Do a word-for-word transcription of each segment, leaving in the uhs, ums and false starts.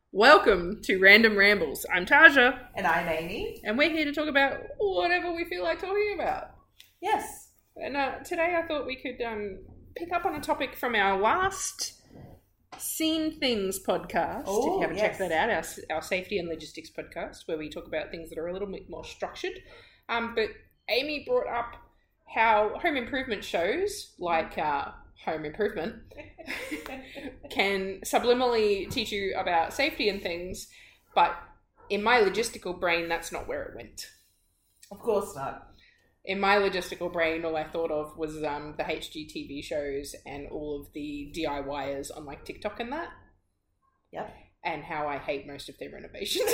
Welcome to Random Rambles. I'm Taja. And I'm Amy. And we're here to talk about whatever we feel like talking about. Yes. And uh, today I thought we could um, pick up on a topic from our last Seen Things podcast. Oh, if you haven't yes. checked that out, our, our safety and logistics podcast, where we talk about things that are a little bit more structured. Um, but Amy brought up how home improvement shows, like uh, Home Improvement, can subliminally teach you about safety and things, but in my logistical brain, that's not where it went. Of course not. In my logistical brain, all I thought of was um, the H G T V shows and all of the DIYers on like TikTok and that. Yep. And how I hate most of their renovations.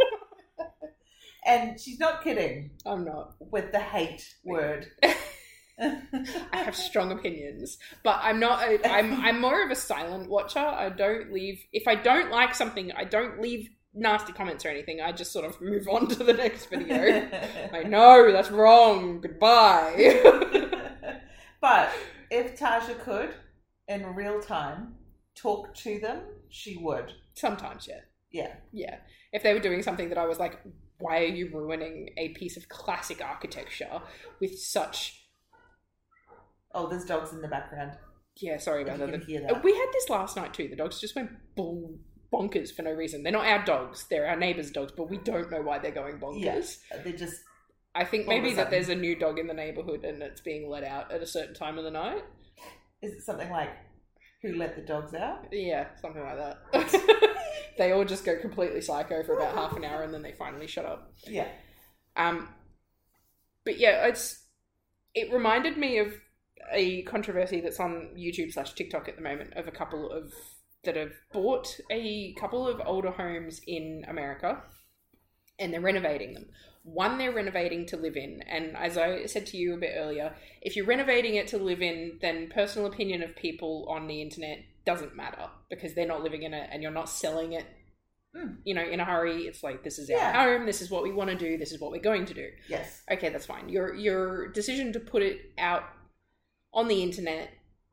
And she's not kidding I'm not. with the hate word. I have strong opinions, but I'm not. A, I'm I'm more of a silent watcher. I don't leave if I don't like something. I don't leave nasty comments or anything. I just sort of move on to the next video. Like, no, that's wrong. Goodbye. But if Taja could, in real time, talk to them, she would. Sometimes, yeah, Yeah. yeah. If they were doing something that I was like, why are you ruining a piece of classic architecture with such. Oh, there's dogs in the background. Yeah, sorry about If you that. can hear that. We had this last night too. The dogs just went bon- bonkers for no reason. They're not our dogs. They're our neighbours' dogs, but we don't know why they're going bonkers. Yeah, they just... I think all of maybe a that sudden. there's a new dog in the neighbourhood and it's being let out at a certain time of the night. Is it something like, who let the dogs out? Yeah, something like that. They all just go completely psycho for about half an hour and then they finally shut up. Yeah. Um, but yeah, it's it reminded me of a controversy that's on YouTube slash TikTok at the moment of a couple of that have bought a couple of older homes in America and they're renovating them. One they're renovating to live in, and as I said to you a bit earlier, if you're renovating it to live in, then personal opinion of people on the internet doesn't matter because they're not living in it and you're not selling it, Mm. you know, in a hurry. It's like, this is Yeah. our home, this is what we want to do, this is what we're going to do. Yes. Okay, that's fine. Your your decision to put it out on the internet,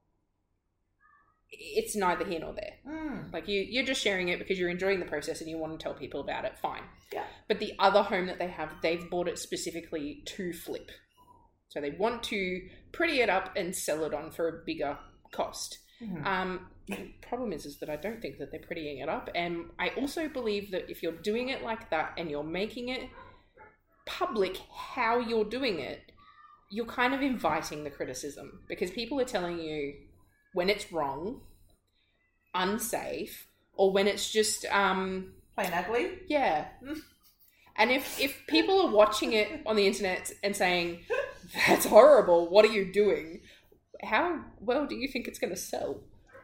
it's neither here nor there. Mm. Like, you, you're just sharing it because you're enjoying the process and you want to tell people about it, fine. Yeah. But the other home that they have, they've bought it specifically to flip. So they want to pretty it up and sell it on for a bigger cost. Mhm. Um, the problem is, is that I don't think that they're prettying it up. And I also believe that if you're doing it like that and you're making it public how you're doing it, you're kind of inviting the criticism because people are telling you when it's wrong, unsafe, or when it's just, um, Plain ugly? yeah. And if, if people are watching it on the internet and saying, that's horrible, what are you doing? How well do you think it's going to sell?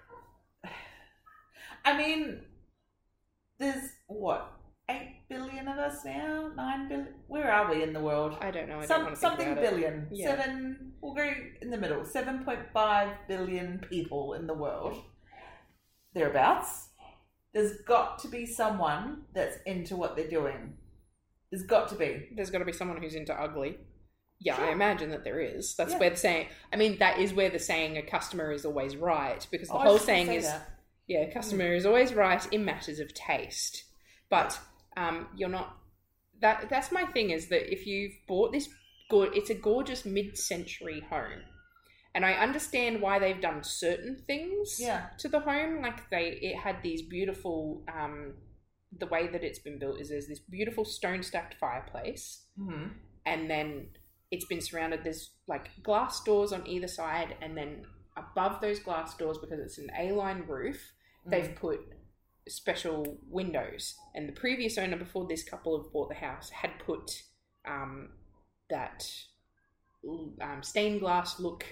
I mean, there's, what, eight billion of us now? nine billion? Where are we in the world? I don't know. I don't Some, want to think something about it. billion. Yeah. Seven, we'll go in the middle. seven point five billion people in the world. Thereabouts. There's got to be someone that's into what they're doing. There's got to be. There's got to be someone who's into ugly. Yeah, Sure. I imagine that there is. That's Yeah. where the saying, I mean, that is where the saying a customer is always right, because the Oh, I whole was gonna saying say is, that. yeah, a customer is always right in matters of taste. But um, you're not, that. that's my thing is that if you've bought this, go- it's a gorgeous mid-century home. And I understand why they've done certain things Yeah. to the home. Like they, it had these beautiful, um, the way that it's been built is there's this beautiful stone-stacked fireplace. Mm-hmm. And then it's been surrounded, there's like glass doors on either side, and then above those glass doors, because it's an A-line roof, they've Mm. put special windows. And the previous owner before this couple have bought the house had put um, that um, stained glass look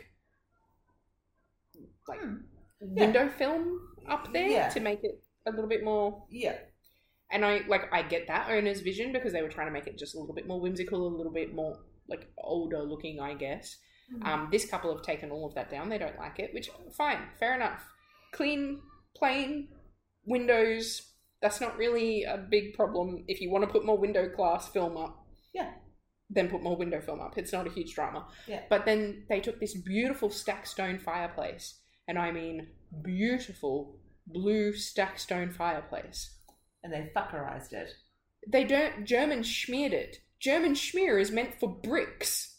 like Hmm. window film up there Yeah. to make it a little bit more. Yeah. And I like I get that owner's vision because they were trying to make it just a little bit more whimsical, a little bit more like older looking, I guess. Mhm. Um, this couple have taken all of that down. They don't like it, which fine, fair enough. Clean, plain windows. That's not really a big problem. If you want to put more window glass film up, Yeah. then put more window film up. It's not a huge drama. Yeah. But then they took this beautiful stacked stone fireplace, and I mean beautiful blue stacked stone fireplace. And they fuckerized it. They don't. German schmeared it. German schmear is meant for bricks.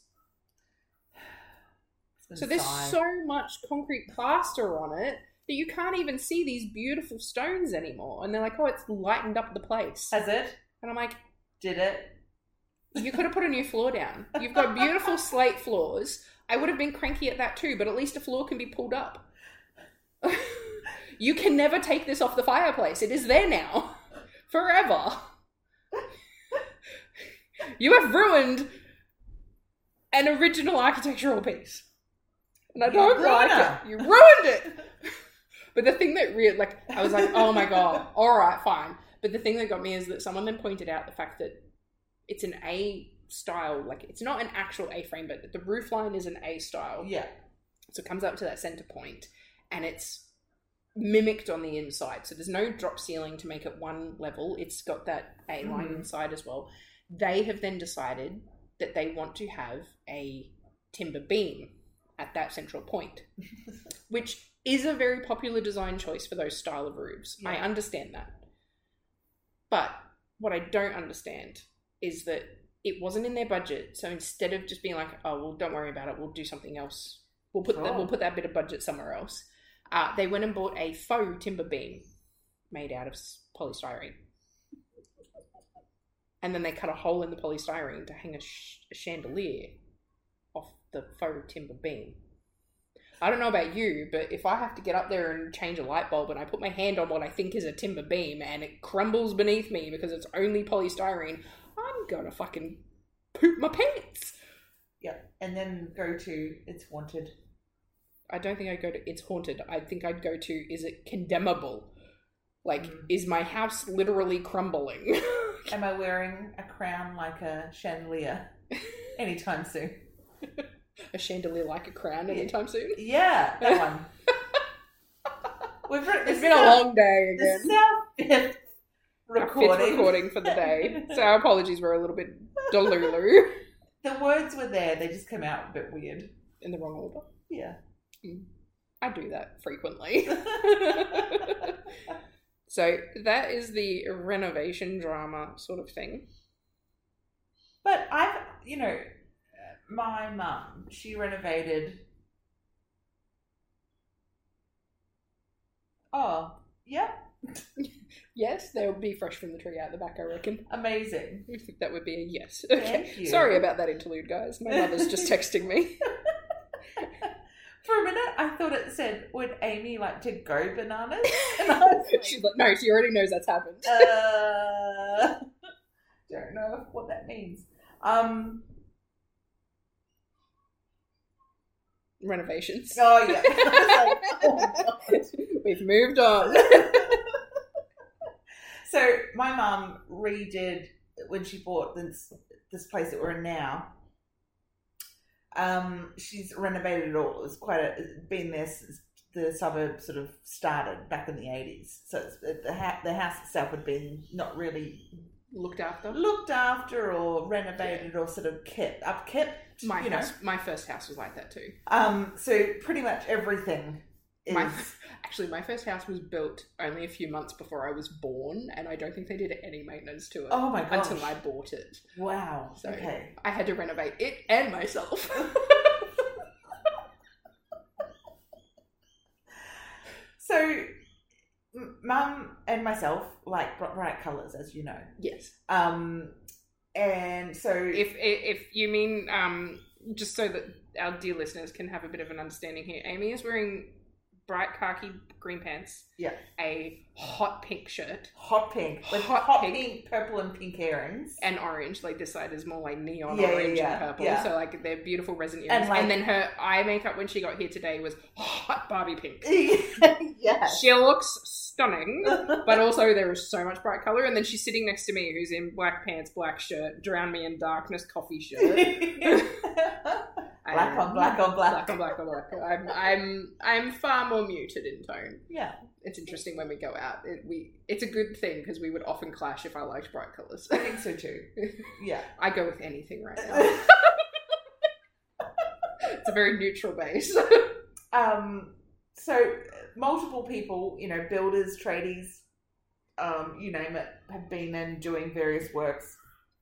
So there's so much concrete plaster on it that you can't even see these beautiful stones anymore. And they're like, oh, it's lightened up the place. Has it? And I'm like, did it? You could have put a new floor down. You've got beautiful slate floors. I would have been cranky at that too, but at least a floor can be pulled up. You can never take this off the fireplace. It is there now. Forever. You have ruined an original architectural piece. And I don't like it. You ruined it. But the thing that really, like, I was like, oh my God, all right, fine. But the thing that got me is that someone then pointed out the fact that it's an A style, like, it's not an actual A-frame, but the roof line is an A style. Yeah. So it comes up to that center point, and it's mimicked on the inside. So there's no drop ceiling to make it one level. It's got that A line mm. inside as well. They have then decided that they want to have a timber beam at that central point, which is a very popular design choice for those style of roofs. Yeah. I understand that. But what I don't understand is that it wasn't in their budget. So instead of just being like, oh, well, don't worry about it, we'll do something else. We'll put, oh. that, we'll put that bit of budget somewhere else. Uh, they went and bought a faux timber beam made out of polystyrene. And then they cut a hole in the polystyrene to hang a, sh- a chandelier off the faux timber beam. I don't know about you, but if I have to get up there and change a light bulb and I put my hand on what I think is a timber beam and it crumbles beneath me because it's only polystyrene, I'm gonna fucking poop my pants. Yeah, and then go to It's Haunted. I don't think I'd go to It's Haunted. I think I'd go to Is It Condemnable? Like, mm. is my house literally crumbling? Am I wearing a crown like a chandelier anytime soon? A chandelier like a crown anytime soon? Yeah, that one. We've written, it's been a long day again. This is our fifth recording. Our fifth recording for the day. So our apologies were a little bit delulu. The words were there, they just came out a bit weird. In the wrong order? Yeah. Mm. I do that frequently. So that is the renovation drama sort of thing. But I've, you know, my mum, she renovated. Oh, yeah. Yes, they would be fresh from the tree out the back, I reckon. Amazing. I think that would be a yes. Thank Okay. you. Sorry about that interlude, guys. My mother's just texting me. For a minute, I thought it said, would Amy like to go bananas? And I was like, She's like, no, she already knows that's happened. Uh, don't know what that means. Um, Renovations. Oh, yeah. I was like, oh, God. We've moved on. So, my mum redid, when she bought this, this place that we're in now, Um, she's renovated it all. It was quite a, it's been there since the suburb sort of started back in the eighties. So it's, the, ha- the house itself had been not really looked after, looked after, or renovated, yeah. or sort of kept upkept. My you house, know. my first house was like that too. Um, so pretty much everything is. My, actually, my first house was built only a few months before I was born, and I don't think they did any maintenance to it. Oh my gosh. Until I bought it. Wow. So okay. I had to renovate it and myself. So, Mum and myself like bright colours, as you know. Yes. Um, and so if if you mean um, just so that our dear listeners can have a bit of an understanding here, Amy is wearing bright khaki green pants. Yeah. A hot pink shirt. Hot pink. With hot, hot pink, pink, purple and pink earrings. And orange. Like this side is more like neon yeah, orange yeah, and purple. Yeah. So like they're beautiful resin earrings. And, like, and then her eye makeup when she got here today was hot Barbie pink. Yeah. She looks stunning. But also there is so much bright colour. And then she's sitting next to me who's in black pants, black shirt, drown me in darkness coffee shirt. Black on black on black. Black on black on black. I'm I'm I'm far more muted in tone. Yeah. It's interesting when we go out. It, we it's a good thing because we would often clash if I liked bright colours. I think so too. Yeah. I go with anything right now. It's a very neutral base. um. So multiple people, you know, builders, tradies, um, you name it, have been in doing various works.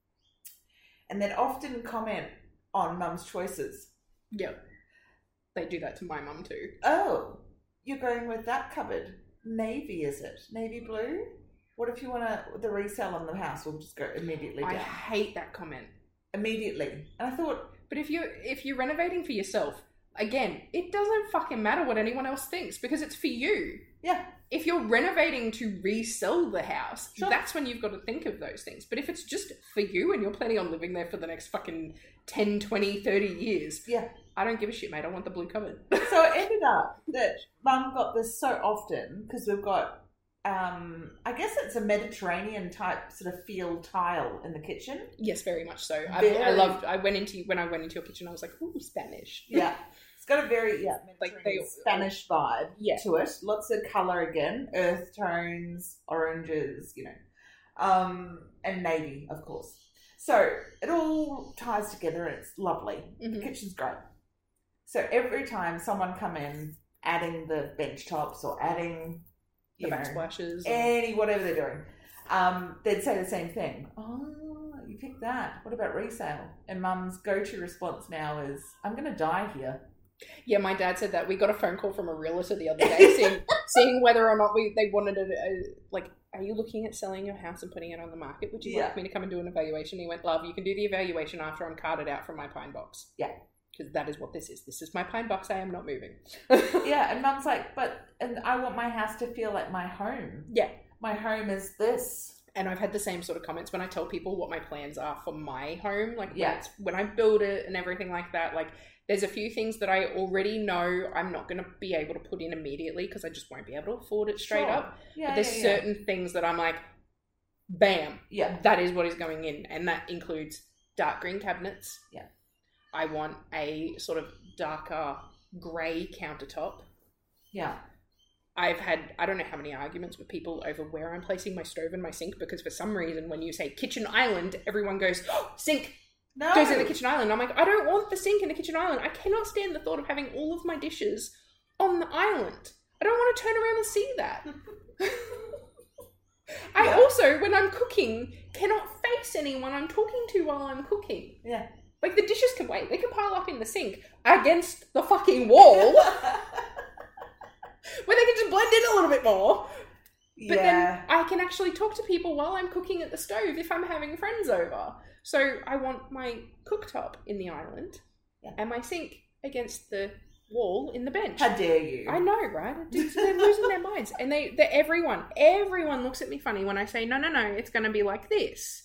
And they'd often comment on mum's choices. Yeah. They do that to my mum too. Oh, you're going with that cupboard. Navy, is it? Navy blue? What if you want to, the resale on the house will just go immediately down. I hate that comment. Immediately. And I thought... But if you're, if you're renovating for yourself, again, it doesn't fucking matter what anyone else thinks because it's for you. Yeah. If you're renovating to resell the house, Sure. that's when you've got to think of those things. But if it's just for you and you're planning on living there for the next fucking ten, twenty, thirty years, Yeah. I don't give a shit, mate. I want the blue cupboard. So it ended up that Mum got this so often because we've got, um, I guess it's a Mediterranean type sort of feel tile in the kitchen. Yes, very much so. I, Very- I loved, I went into, when I went into your kitchen, I was like, ooh, Spanish. Yeah. It's got a very, yeah, Like Mediterranean they- Spanish vibe Yeah. to it. Lots of colour again, earth tones, oranges, you know, um, and navy, of course. So it all ties together and it's lovely. Mhm. The kitchen's great. So every time someone come in, adding the bench tops or adding, The you know, backsplashes. and- any whatever they're doing, um, they'd say the same thing. Oh, you picked that. What about resale? And Mum's go-to response now is, "I'm going to die here." Yeah, my dad said that. We got a phone call from a realtor the other day, seeing, seeing whether or not we they wanted a, a like. Are you looking at selling your house and putting it on the market? Would you Yeah. like me to come and do an evaluation? He went, love, you can do the evaluation after I'm carted out from my pine box. Yeah. Because that is what this is. This is my pine box. I am not moving. Yeah, and Mum's like, "But and I want my house to feel like my home. Yeah. My home is this." And I've had the same sort of comments when I tell people what my plans are for my home. Like, Yeah. when, it's, when I build it and everything like that, like, there's a few things that I already know I'm not going to be able to put in immediately because I just won't be able to afford it straight Sure. up. Yeah, But there's yeah, yeah. certain things that I'm like, bam, Yeah. that is what is going in. And that includes dark green cabinets. Yeah. I want a sort of darker grey countertop. Yeah. I've had, I don't know how many arguments with people over where I'm placing my stove and my sink because for some reason when you say kitchen island, everyone goes, oh, sink No. goes in the kitchen island. I'm like, I don't want the sink in the kitchen island. I cannot stand the thought of having all of my dishes on the island. I don't want to turn around and see that. I Yeah. also, when I'm cooking, cannot face anyone I'm talking to while I'm cooking. Yeah. Like, the dishes can wait. They can pile up in the sink against the fucking wall where they can just blend in a little bit more. But yeah. then I can actually talk to people while I'm cooking at the stove if I'm having friends over. So I want my cooktop in the island Yeah. and my sink against the wall in the bench. How dare you? I know, right? Dude, they're losing their minds. And they, they, everyone, everyone looks at me funny when I say, no, no, no, it's going to be like this.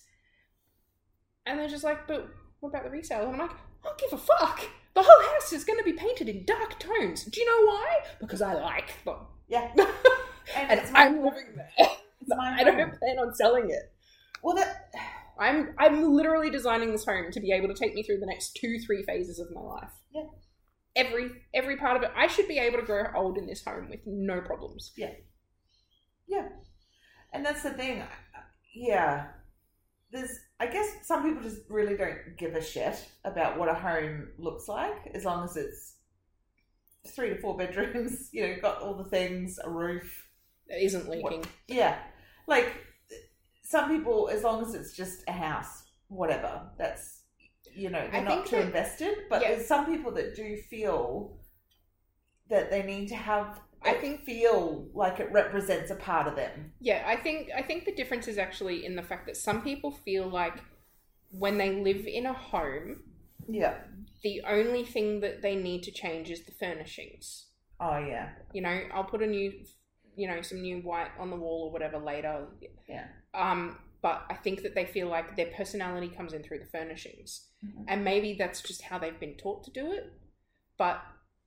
And they're just like, but what about the resale? And I'm like, I don't give a fuck. The whole house is going to be painted in dark tones. Do you know why? Because I like them. Yeah. And, And it's my, I'm living there. it's my I don't home. plan on selling it. Well, that... I'm I'm literally designing this home to be able to take me through the next two, three phases of my life. Yeah. Every every part of it. I should be able to grow old in this home with no problems. Yeah. Yeah. And that's the thing. Yeah. There's, I guess some people just really don't give a shit about what a home looks like as long as it's three to four bedrooms, you know, got all the things, a roof. It isn't leaking. What, yeah. Like, some people, as long as it's just a house, whatever, that's, you know, they're I not think too that- invested. But yeah. there's some people that do feel that they need to have, I I think- think, feel like it represents a part of them. Yeah, I think I think the difference is actually in the fact that some people feel like when they live in a home, Yeah. the only thing that they need to change is the furnishings. Oh, yeah. You know, I'll put a new, you know, some new white on the wall or whatever later. Yeah. Um, but I think that they feel like their personality comes in through the furnishings. Mhm. And maybe that's just how they've been taught to do it. But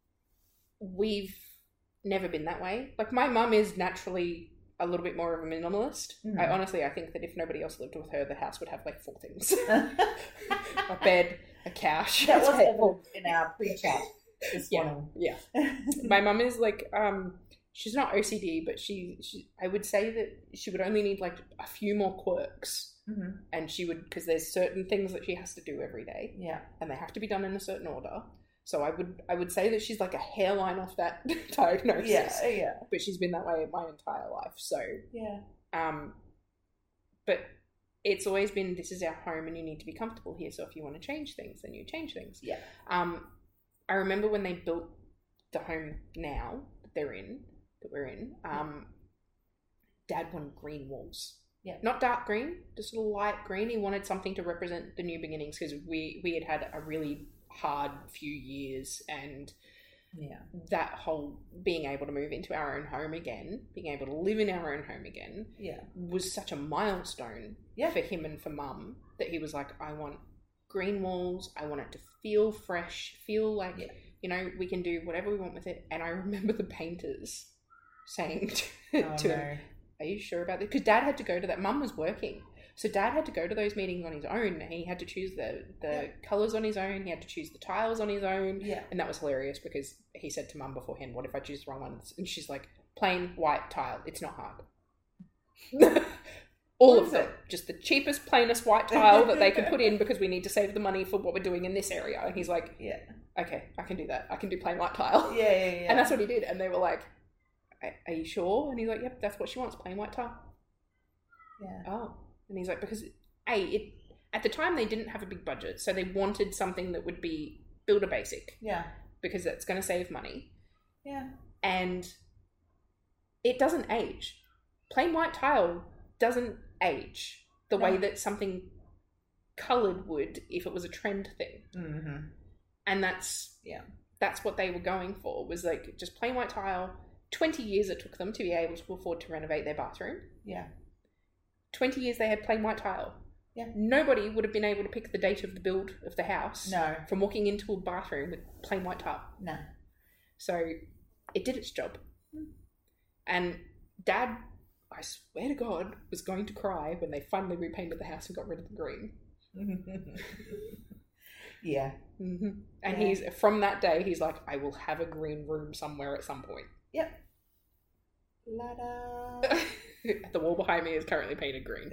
we've never been that way. Like, my mum is naturally a little bit more of a minimalist. Mhm. I honestly, I think that if nobody else lived with her, the house would have like four things. A bed, a couch. That a was table. evident in our pre-chat this Yeah. morning. Yeah. My mum is like, um, she's not O C D, but she, she, I would say that she would only need like a few more quirks. Mm-hmm. And she would, because there's certain things that she has to do every day, Yeah. and they have to be done in a certain order. So I would, I would say that she's like a hairline off that diagnosis. Yeah. Yeah. But she's been that way my entire life. So Yeah. Um, but it's always been, this is our home and you need to be comfortable here. So if you want to change things, then you change things. Yeah. Um, I remember when they built the home now that they're in, that we're in, um, Dad wanted green walls. Yeah. Not dark green, just a light green. He wanted something to represent the new beginnings because we, we had had a really hard few years, and yeah, that whole being able to move into our own home again, being able to live in our own home again, yeah, was such a milestone yeah. for him and for Mum that he was like, I want green walls. I want it to feel fresh, feel like, yeah. you know, we can do whatever we want with it. And I remember the painters saying to, oh, to no. him, are you sure about this? Because Dad had to go to that. Mum was working. So Dad had to go to those meetings on his own. He had to choose the, the yeah. colours on his own. He had to choose the tiles on his own. Yeah. And that was hilarious because he said to Mum beforehand, what if I choose the wrong ones? And she's like, plain white tile. It's not hard. All What of is them. it? Just the cheapest, plainest white tile that they can put in because we need to save the money for what we're doing in this area. And he's like, yeah, okay, I can do that. I can do plain white tile. yeah, yeah, yeah. And that's what he did. And they were like, are you sure? And he's like, yep, that's what she wants, plain white tile. Yeah. Oh. And he's like, because, A, it, at the time they didn't have a big budget, so they wanted something that would be builder basic. Yeah. Because that's going to save money. Yeah. And it doesn't age. Plain white tile doesn't age the No. way that something coloured would if it was a trend thing. Mm-hmm. And that's, yeah, that's what they were going for, was like just plain white tile. twenty years it took them to be able to afford to renovate their bathroom. Yeah. twenty years they had plain white tile. Yeah. Nobody would have been able to pick the date of the build of the house No. from walking into a bathroom with plain white tile. No. So it did its job. And Dad, I swear to God, was going to cry when they finally repainted the house and got rid of the green. Yeah. Mm-hmm. And Yeah. he's, from that day, he's like, I will have a green room somewhere at some point. Yep. La-da. The wall behind me is currently painted green.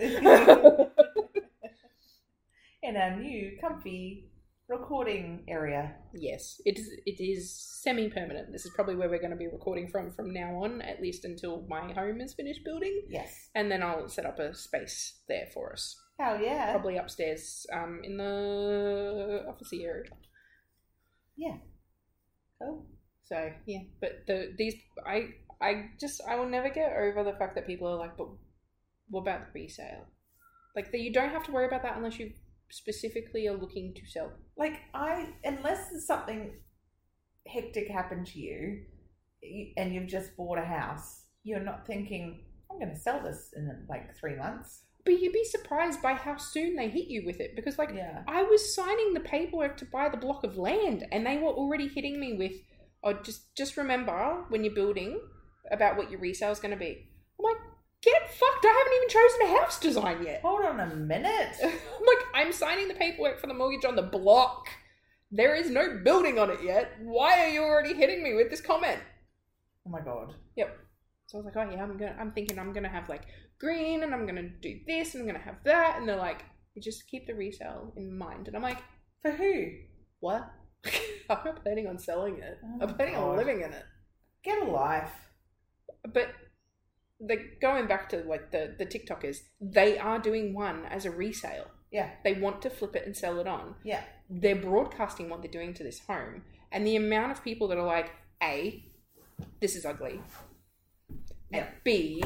In our new comfy recording area. Yes, it is, it is semi-permanent. This is probably where we're going to be recording from from now on, at least until my home is finished building. Yes. And then I'll set up a space there for us. Hell yeah. Probably upstairs um, in the officey area. Yeah. Cool. So, yeah. But the these... I I just... I will never get over the fact that people are like, but what about the resale? Like, the, you don't have to worry about that unless you specifically are looking to sell. Like, I, unless there's something hectic happened to you you- and you've just bought a house, you're not thinking, I'm going to sell this in like three months. But you'd be surprised by how soon they hit you with it. Because, like, Yeah. I was signing the paperwork to buy the block of land and they were already hitting me with, oh, just, just remember when you're building about what your resale is going to be. I'm like, get fucked. I haven't even chosen a house design yet. Hold on a minute. I'm like, I'm signing the paperwork for the mortgage on the block. There is no building on it yet. Why are you already hitting me with this comment? Oh my God. Yep. So I was like, oh yeah, I'm gonna. I'm thinking I'm gonna have like green, and I'm gonna do this, and I'm gonna have that, and they're like, you just keep the resale in mind, and I'm like, For who? what? I'm not planning on selling it. Oh I'm planning on God. living in it. Get a life. But the going back to like the the TikTokers, they are doing one as a resale. Yeah. They want to flip it and sell it on. Yeah. They're broadcasting what they're doing to this home, and the amount of people that are like, A, this is ugly, and Yeah. B,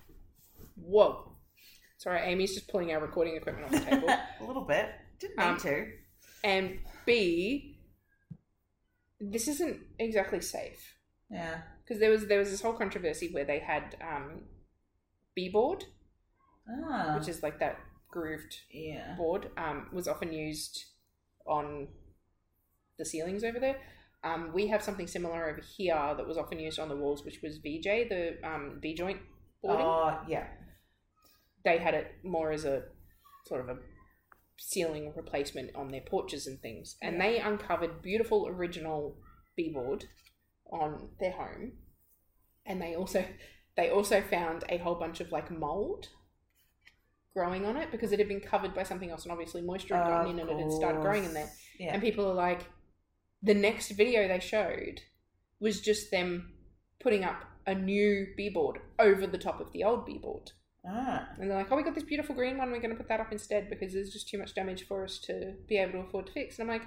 whoa. Sorry, Amy's just pulling our recording equipment off the table. A little bit. Didn't need Um, to. And B, this isn't exactly safe. Yeah. Because there was there was this whole controversy where they had um, B-board, Ah. which is like that grooved yeah. board, um, was often used on the ceilings over there. Um, we have something similar over here that was often used on the walls, which was V J, the um, V-joint boarding. Oh, yeah. They had it more as a sort of a ceiling replacement on their porches and things. And Yeah. they uncovered beautiful original B-board on their home. And they also they also found a whole bunch of like mold growing on it because it had been covered by something else, and obviously moisture had gotten in and it had started growing in there. Yeah. And people are like, the next video they showed was just them putting up a new B-board over the top of the old B-board. Ah. And they're like, oh, we got this beautiful green one. We're going to put that up instead because there's just too much damage for us to be able to afford to fix. And I'm like,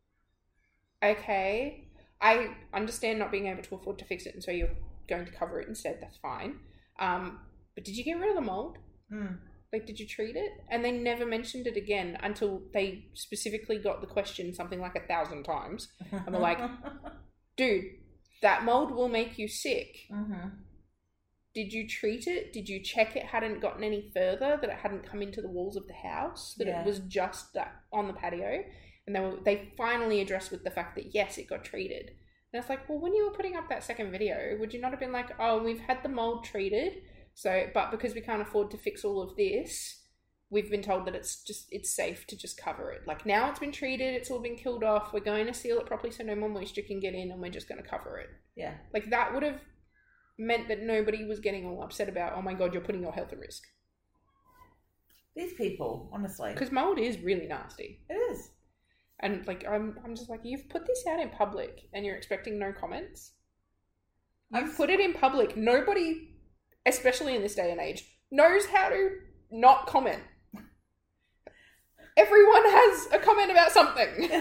okay, I understand not being able to afford to fix it, and so you're going to cover it instead. That's fine. Um, but did you get rid of the mold? Mm. Like, did you treat it? And they never mentioned it again until they specifically got the question something like a thousand times. And they're like, dude, that mold will make you sick. Mm-hmm. Did you treat it? Did you check it hadn't gotten any further, that it hadn't come into the walls of the house, that Yeah. it was just that on the patio? And they were, they finally addressed with the fact that, yes, it got treated. And it's like, well, when you were putting up that second video, would you not have been like, oh, we've had the mold treated, so, but because we can't afford to fix all of this, we've been told that it's just, it's safe to just cover it. Like, now it's been treated, it's all been killed off, we're going to seal it properly so no more moisture can get in, and we're just going to cover it. Yeah. Like, that would have meant that nobody was getting all upset about, oh my God, you're putting your health at risk. These people, honestly. Because mold is really nasty. It is. And, like, I'm I'm just like, you've put this out in public and you're expecting no comments? You've I've... put it in public. Nobody, especially in this day and age, knows how to not comment. Everyone has a comment about something.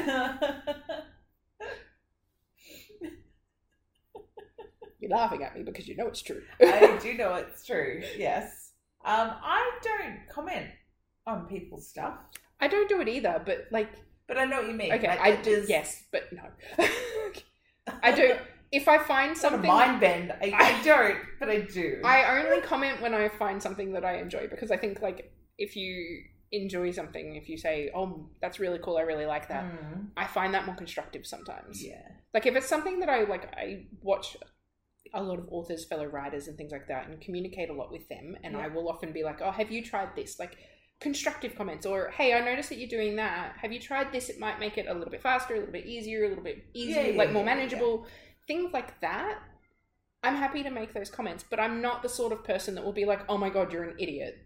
You're laughing at me because you know it's true. I do know it's true, yes. Um, I don't comment on people's stuff. I don't do it either, but, like... But I know what you mean. Okay, like, I do, is... yes, but no. I do. If I find something... It's not a mind bend. I, I don't, but I do. I only comment when I find something that I enjoy, because I think, like, if you enjoy something, if you say, oh, that's really cool, I really like that, mm. I find that more constructive sometimes. Yeah. Like, if it's something that I, like, I watch a lot of authors, fellow writers and things like that, and communicate a lot with them, and yeah. I will often be like, oh, have you tried this? Like... constructive comments, or hey, I noticed that you're doing that, have you tried this? It might make it a little bit faster, a little bit easier, a little bit easier, yeah, yeah, like more yeah, manageable, yeah. Things like that. I'm happy to make those comments, but I'm not the sort of person that will be like, oh my God, you're an idiot,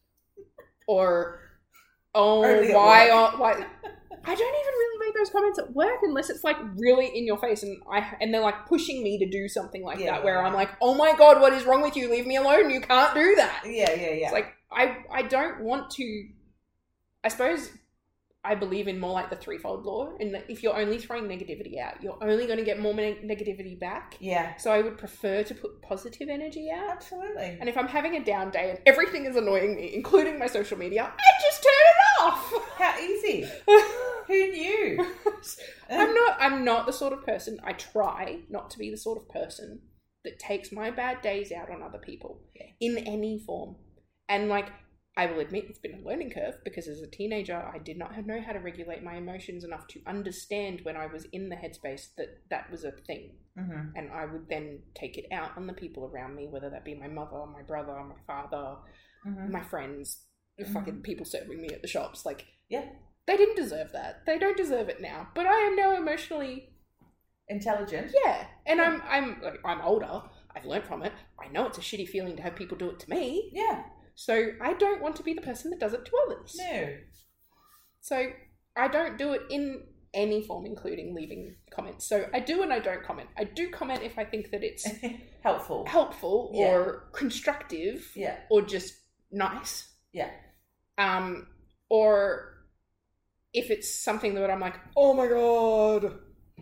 or oh Only why are, why I don't even really make those comments at work unless it's like really in your face, and I and they're like pushing me to do something like yeah, that where yeah. I'm like, oh my God, what is wrong with you? Leave me alone, you can't do that. Yeah, yeah, yeah. It's like, I, I don't want to, I suppose I believe in more like the threefold law, in that if you're only throwing negativity out, you're only going to get more negativity back. Yeah. So I would prefer to put positive energy out. Absolutely. And if I'm having a down day and everything is annoying me, including my social media, I just turn it off. How easy. Who knew? I'm not, I'm not the sort of person, I try not to be the sort of person that takes my bad days out on other people yeah. in any form. And, like, I will admit it's been a learning curve, because as a teenager, I did not know how to regulate my emotions enough to understand when I was in the headspace that that was a thing. Mm-hmm. And I would then take it out on the people around me, whether that be my mother, my brother, my father, mm-hmm. my friends, mm-hmm. fucking people serving me at the shops. Like, yeah, they didn't deserve that. They don't deserve it now. But I am now emotionally... intelligent. Yeah. And yeah. I'm, I'm, like, I'm older. I've learned from it. I know it's a shitty feeling to have people do it to me. Yeah. So I don't want to be the person that does it to others. No. So I don't do it in any form, including leaving comments. So I do and I don't comment. I do comment if I think that it's helpful, helpful yeah. or constructive, yeah, or just nice, yeah. Um, or if it's something that I'm like, oh my God,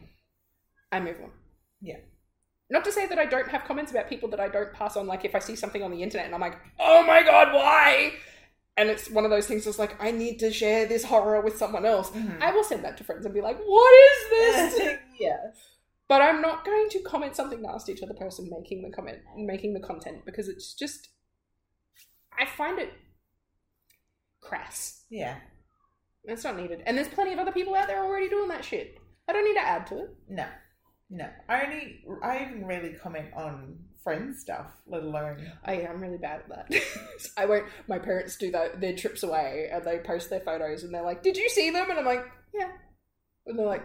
I move on. Yeah. Not to say that I don't have comments about people that I don't pass on, like if I see something on the internet and I'm like, oh my God, why? And it's one of those things that's like, I need to share this horror with someone else. Mm-hmm. I will send that to friends and be like, what is this? Yeah. But I'm not going to comment something nasty to the person making the comment, making the content, because it's just, I find it crass. Yeah. It's not needed. And there's plenty of other people out there already doing that shit. I don't need to add to it. No. No, I only, I even really comment on friends stuff, let alone... I am really bad at that. I won't, my parents do that, their trips away, and they post their photos, and they're like, did you see them? And I'm like, yeah. And they're like,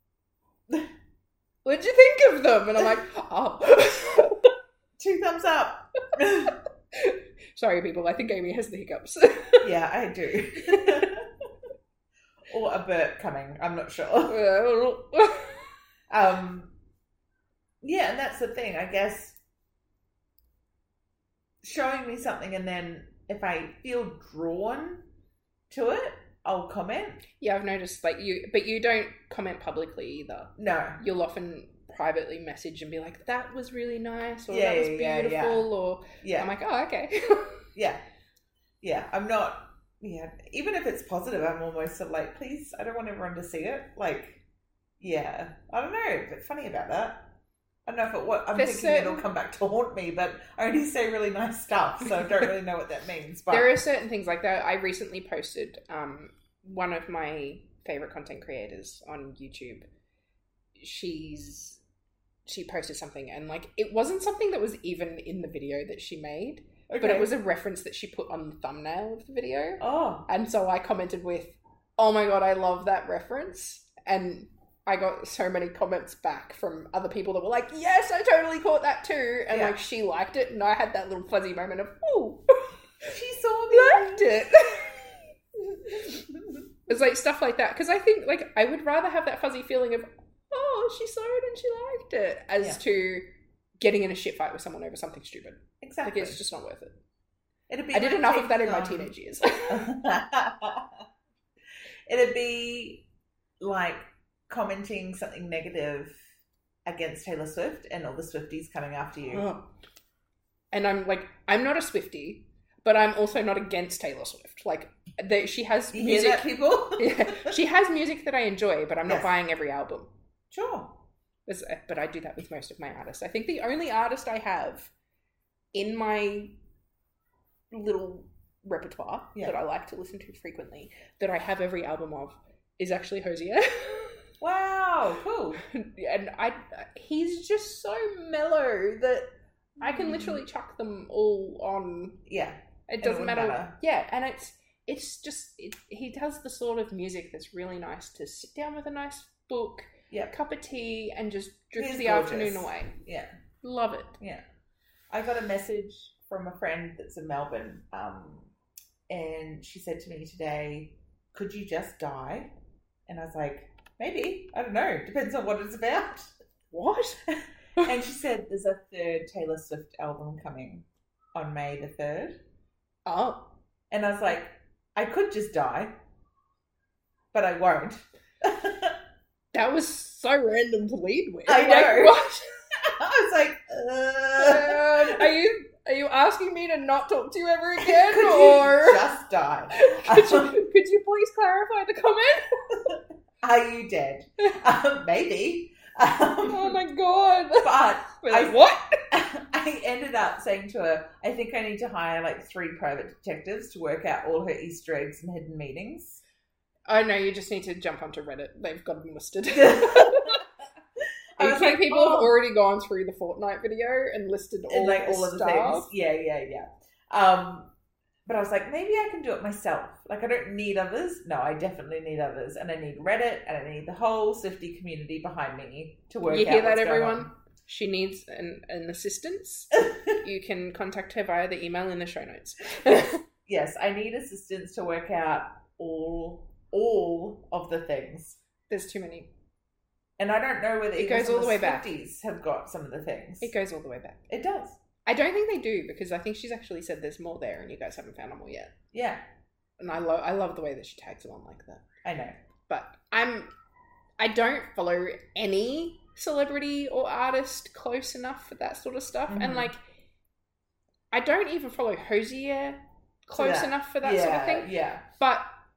what'd you think of them? And I'm like, oh. Two thumbs up. Sorry, people, I think Amy has the hiccups. Yeah, I do. Or a burp coming, I'm not sure. um... Yeah, and that's the thing, I guess, showing me something and then if I feel drawn to it, I'll comment. Yeah, I've noticed, like, you, but you don't comment publicly either. No. You'll often privately message and be like, that was really nice, or Yeah, that was yeah, beautiful, yeah. or Yeah. I'm like, oh, okay. Yeah. Yeah, I'm not, yeah, even if it's positive, I'm almost sort of like, please, I don't want everyone to see it. Like, yeah, I don't know, a bit funny about that. I don't know if it, what, I'm There's thinking certain- it'll come back to haunt me, but I only say really nice stuff, so I don't really know what that means. But There are certain things like that. I recently posted um, one of my favorite content creators on YouTube. She's she posted something, and like it wasn't something that was even in the video that she made, okay. but it was a reference that she put on the thumbnail of the video. Oh, And so I commented with, "Oh my god, I love that reference," and I got so many comments back from other people that were like, "Yes, I totally caught that too," and Yeah. like she liked it, and I had that little fuzzy moment of, "Oh, she saw me. liked it." It's like stuff like that, because I think like I would rather have that fuzzy feeling of, oh, she saw it and she liked it, as Yeah. to getting in a shit fight with someone over something stupid. Exactly. Like, it's just not worth it. It'd be I did like enough of that in taking my on- teenage years. It'd be like commenting something negative against Taylor Swift and all the Swifties coming after you. Ugh. And I'm like, I'm not a Swiftie, but I'm also not against Taylor Swift. Like, the, she has You music. hear that, people? Yeah, she has music that I enjoy, but I'm not Yes. buying every album. Sure. As- But I do that with most of my artists. I think the only artist I have in my little repertoire Yeah. that I like to listen to frequently, that I have every album of, is actually Hosier. Wow, cool. And I, he's just so mellow that I can literally chuck them all on. Yeah. It it doesn't wouldn't matter. matter. Yeah, and it's it's just it, he does the sort of music that's really nice to sit down with a nice book, Yeah. a cup of tea, and just drift He's the gorgeous. afternoon away. Yeah. Love it. Yeah. I got a message from a friend that's in Melbourne, um, and she said to me today, could you just die? And I was like, maybe. I don't know. Depends on what it's about. What? And she said there's a third Taylor Swift album coming on May the third. Oh, And I was like, I could just die, but I won't. that was so random to lead with. I Like, know. what? I was like, uh, Um, are you are you asking me to not talk to you ever again, could or you just die? could you could you please clarify the comment? Are you dead? Um, maybe. Um, Oh my god! But We're I- like, what? I ended up saying to her, I think I need to hire like three private detectives to work out all her Easter eggs and hidden meanings. Oh no, you just need to jump onto Reddit. They've got them listed. I I was think like, people oh. have already gone through the Fortnite video and listed all, And like the all of the stuff. things. Yeah, yeah, yeah. Um, but I was like, maybe I can do it myself. Like, I don't need others. No, I definitely need others. And I need Reddit and I need the whole Swiftie community behind me to work You out hear that, what's going everyone? She needs an, an assistance. You can contact her via the email in the show notes. Yes, I need assistance to work out all all of the things. There's too many. And I don't know whether It even goes some all of the way back. Swifties have got some of the things. It goes all the way back. It does. I don't think they do, because I think she's actually said there's more there and you guys haven't found them all yet. Yeah, And I love I love the way that she tags them on like that. I know. But I'm I don't follow any celebrity or artist close enough for that sort of stuff. Mhm. And like I don't even follow Hosier close that. enough for that yeah, sort of thing. Yeah. But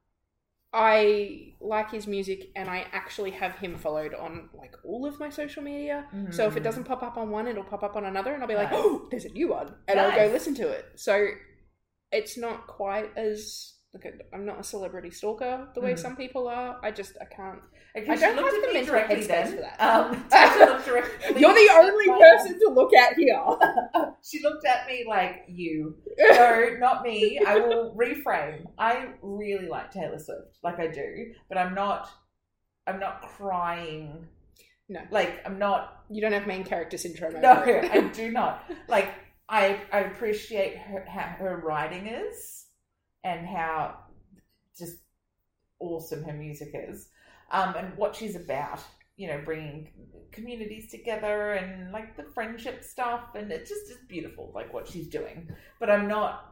I like his music and I actually have him followed on like all of my social media. So if it Mhm. doesn't pop up on one, it'll pop up on another and I'll be like, Nice. oh, there's a new one. And I'll go Nice. listen to it. So it's not quite as like a, I'm not a celebrity stalker the way Mm. some people are. I just I can't. Okay, I she don't looked have at the me mental directly headspace then. for that. Um, Tasha looked directly You're the at only my- person to look at here. She looked at me like, you. No, not me. I will reframe. I really like Taylor Swift, like I do, but I'm not. I'm not crying. No. Like I'm not. You don't have main character syndrome. No, over it. I do not. Like I, I appreciate her how her writing is, and how just awesome her music is, um, and what she's about. You know, bringing communities together and like the friendship stuff, and it's just it's beautiful, like what she's doing. But I'm not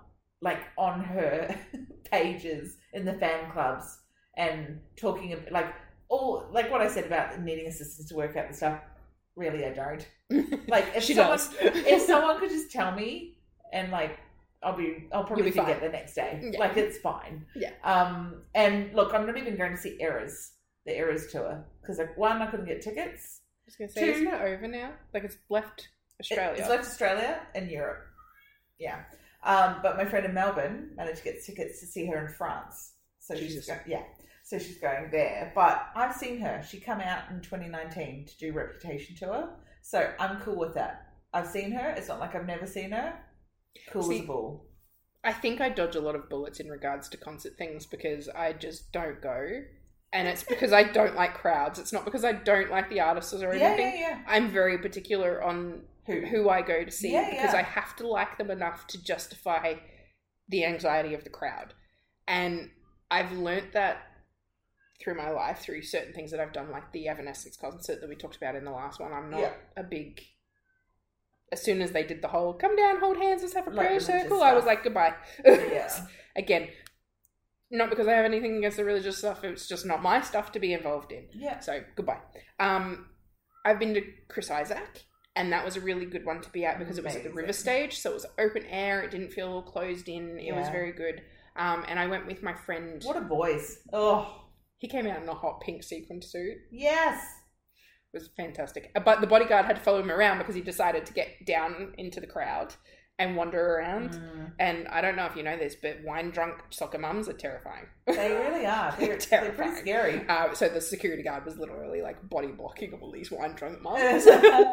like on her pages in the fan clubs and talking about, like, all, like what I said about needing assistance to work out the stuff. Really, I don't. Like, if She someone, does. if someone could just tell me, and like, I'll be, I'll probably You'll be forget fine. the next day. Yeah. Like, it's fine. Yeah. Um, and look, I'm not even going to see Eras, the Eras tour, because like, one, I couldn't get tickets. I was going to say, Two- isn't it over now? Like, it's left Australia. It- It's left Australia and Europe. Yeah. Um, but my friend in Melbourne managed to get tickets to see her in France. So she's Jesus. going, yeah. So she's going there. But I've seen her. She came out in twenty nineteen to do Reputation tour. So I'm cool with that. I've seen her. It's not like I've never seen her. Cool See, as a ball. I think I dodge a lot of bullets in regards to concert things because I just don't go. And it's because I don't like crowds. It's not because I don't like the artists or Yeah, anything. yeah, yeah. I'm very particular on Who? who I go to see Yeah, because yeah. I have to like them enough to justify the anxiety of the crowd. And I've learnt that through my life, through certain things that I've done, like the Evanescence concert that we talked about in the last one. I'm not Yeah. a big... As soon as they did the whole, come down, hold hands, let's have a Like prayer religious circle, I was stuff. like, goodbye. Yeah. Again, not because I have anything against the religious stuff, it's just not my stuff to be involved in. Yeah. So, goodbye. Um, I've been to Chris Isaac, and that was a really good one to be at because it was at the Amazing. River Stage, so it was open air, it didn't feel closed in, it was Yeah. very good. Um, and I went with my friend. What a voice. Oh, He came out in a hot pink sequin suit. yes. It was fantastic. But the bodyguard had to follow him around because he decided to get down into the crowd and wander around. Mm. And I don't know if you know this, but wine-drunk soccer mums are terrifying. They really are. They're, they're Terrifying. pretty scary. Uh, so the security guard was literally like body blocking all these wine-drunk mums.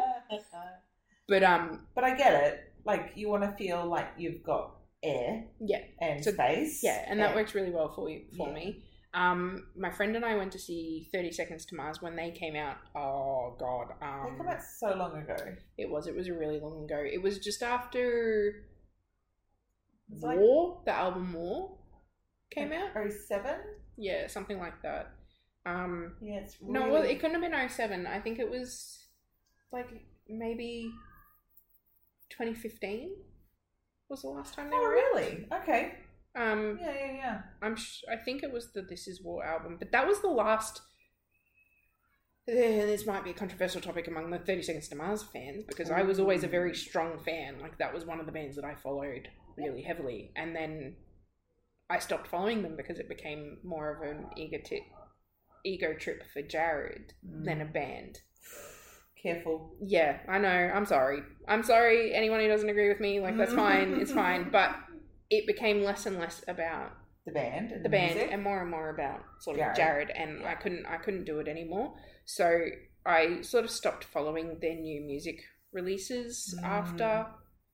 But um, But I get it. Like, you want to feel like you've got air yeah, and So- space. yeah, and that works really well for you, for Yeah. me. Um, my friend and I went to see thirty Seconds to Mars when they came out. Oh god, um, They come out so long ago. it was it was a really long ago. It was just after It's like War, the album War came out. oh seven? Yeah, something like that. Um, Yeah, it's really... no, well, it couldn't have been oh seven. I think it was like maybe twenty fifteen was the last time they Oh, were out. really? Okay. Um, Yeah, yeah, yeah. I'm sh- I think it was the This Is War album, but that was the last. Uh, this might be a controversial topic among the thirty Seconds to Mars fans because I was always a very strong fan. Like, that was one of the bands that I followed really heavily, and then I stopped following them because it became more of an ego tip, ego trip for Jared Mm. than a band. Careful. Yeah, I know. I'm sorry. I'm sorry. Anyone who doesn't agree with me, like, that's fine. It's fine. But it became less and less about The band and the band music. and more and more about sort of Jared. Jared, and Yeah. I couldn't I couldn't do it anymore. So I sort of stopped following their new music releases Mm. after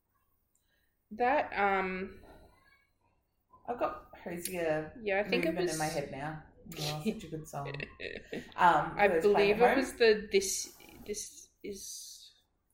that. Um, I've got Hosier yeah, I think it movement was in my head now. Oh, such a good song. Um, I for those playing believe at it home. was the this this is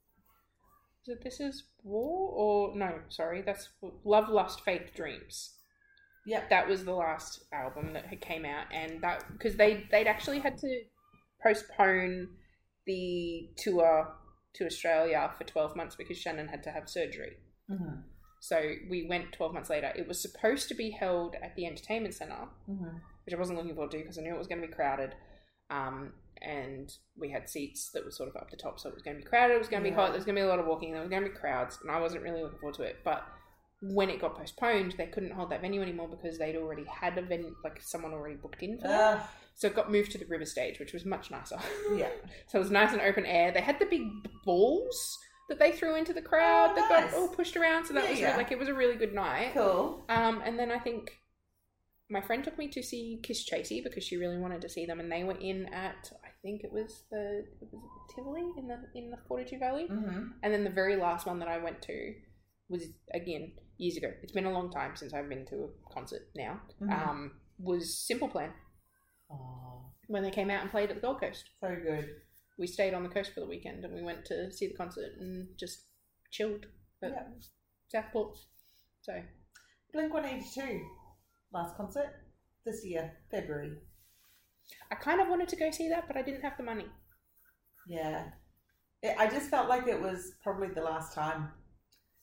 is it This Is War or no? Sorry, that's Love, Lust, Faith, Dreams. Yep. That was the last album that had came out, and that because they they'd actually had to postpone the tour to Australia for twelve months because Shannon had to have surgery. Mm-hmm. So we went twelve months later. It was supposed to be held at the Entertainment Centre, Mm-hmm. which I wasn't looking forward to because I knew it was going to be crowded. Um, and we had seats that were sort of up the top, so it was going to be crowded, it was going to be Yeah. hot, there was going to be a lot of walking, there was going to be crowds, and I wasn't really looking forward to it. But when it got postponed, they couldn't hold that venue anymore because they'd already had a venue, like someone already booked in for that. Uh, So it got moved to the River Stage, which was much nicer. yeah. So it was nice and open air. They had the big balls that they threw into the crowd Oh, that nice. got all pushed around, so that Yeah, was yeah. like it was a really good night. Cool. Um, and then I think my friend took me to see Kiss Chasey because she really wanted to see them, and they were in at I think it was the it was Tivoli in the in the Fortitude Valley. Mm-hmm. And then the very last one that I went to was again years ago. It's been a long time since I've been to a concert now. Mhm. Um, was Simple Plan Oh, when they came out and played at the Gold Coast. so good. We stayed on the coast for the weekend and we went to see the concert and just chilled at Yeah. Southport. So Blink one eighty-two. Last concert this year, February. I kind of wanted to go see that, but I didn't have the money. Yeah. It, I just felt like it was probably the last time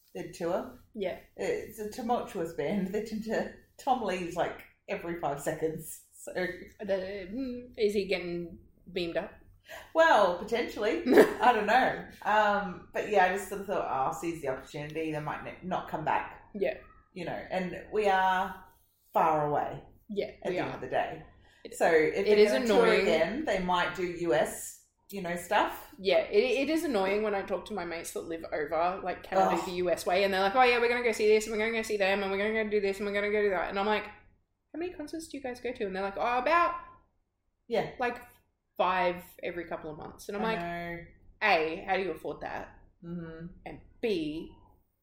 their tour. Yeah. It's a tumultuous band. They tend to... Tom leaves like every five seconds. So, The, is he getting beamed up? well, potentially. I don't know. Um, but yeah, I just sort of thought, oh, I'll seize the opportunity. They might ne- not come back. Yeah. You know, and we are far away Yeah, at we the are. end of the day. It- So if it they're is going to tour annoying. again, they might do U S, you know, stuff. Yeah, it, it is annoying when I talk to my mates that live over, like, can I do Ugh. the U S way? And they're like, oh yeah, we're going to go see this, and we're going to go see them, and we're going to go do this, and we're going to go do that. And I'm like, how many concerts do you guys go to? And they're like, oh, about, Yeah. like, five every couple of months. And I'm I like, know. A, how do you afford that? Mm-hmm. And B,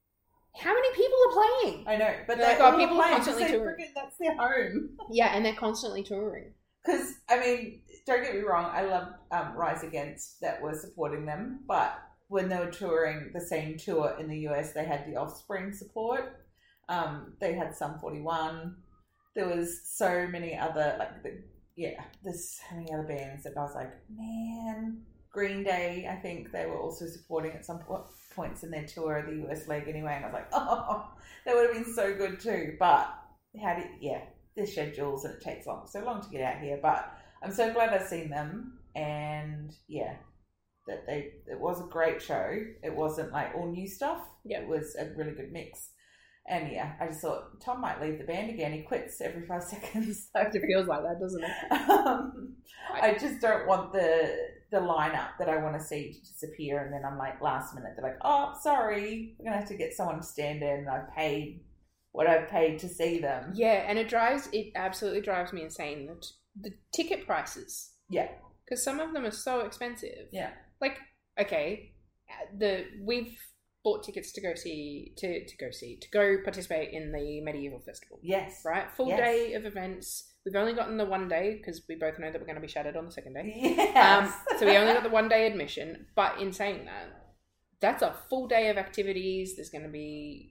how many people are playing? I know, but They're they like, oh, all people are play, constantly because they touring. freaking- That's their home. Yeah, and they're constantly touring. Because, I mean, don't get me wrong, I love um, Rise Against that were supporting them, but when they were touring the same tour in the U S, they had the Offspring support. Um, they had Sum forty-one. There was so many other, like, the, yeah, there's so many other bands that I was like, man. Green Day, I think they were also supporting at some po- points in their tour, the U S leg anyway, and I was like, oh, that would have been so good too. But how do you, yeah, their schedules and it takes long, so long to get out here. But I'm so glad I've seen them, and yeah, that they it was a great show. It wasn't like all new stuff. Yeah. It was a really good mix. And yeah, I just thought Tom might leave the band again. He quits every five seconds. So It feels like that, doesn't it? um, I just don't want the the lineup that I want to see to disappear, and then I'm like last minute they're like, oh, sorry, we're gonna have to get someone to stand in, and I've paid what I've paid to see them. Yeah, and it drives, it absolutely drives me insane. The, the ticket prices. Yeah. Because some of them are so expensive. Yeah. Like, okay, the we've bought tickets to go see, to, to go see, to go participate in the Medieval Festival. Yes. Right? Full Yes. day of events. We've only gotten the one day because we both know that we're going to be shattered on the second day. Yes. Um, so we only got the one day admission. But in saying that, that's a full day of activities. There's going to be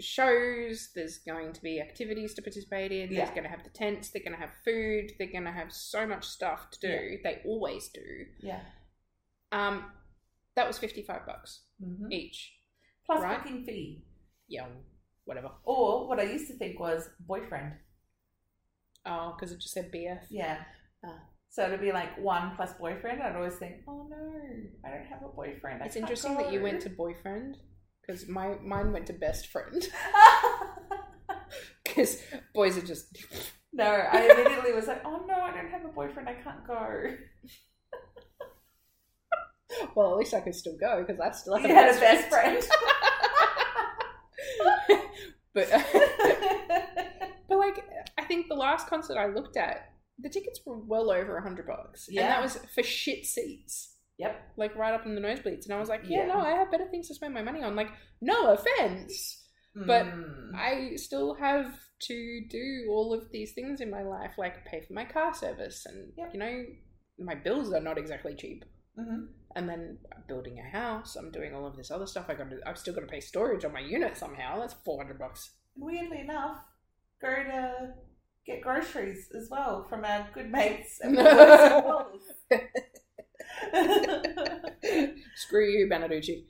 shows. There's going to be activities to participate in. Yeah. There's going to have the tents. They're going to have food. They're going to have so much stuff to do. Yeah. They always do. Yeah. Um, that was fifty-five bucks Mm-hmm. each. Plus right? booking fee. Yeah, whatever. Or what I used to think was boyfriend. Oh, because it just said B F. Yeah. Ah. So it'd be like one plus boyfriend. I'd always think, oh no, I don't have a boyfriend. I It's can't interesting go. that you went to boyfriend because my mine went to best friend because boys are just No, I immediately was like, oh no, I don't have a boyfriend. I can't go. well, at least I could still go because I still have You had a best friend. but but like I think the last concert I looked at, the tickets were well over a hundred bucks, Yeah. and that was for shit seats. Yep. Like right up in the nosebleeds, and I was like, yeah, Yeah. no, I have better things to spend my money on. Like, no offense, but Mm. I still have to do all of these things in my life, like pay for my car service, and Yep. you know, my bills are not exactly cheap. Mhm. And then I'm building a house. I'm doing all of this other stuff. I got to. I've still got to pay storage on my unit somehow. That's four hundred bucks. Weirdly enough, go to get groceries as well from our good mates. at Screw you, Beneducci.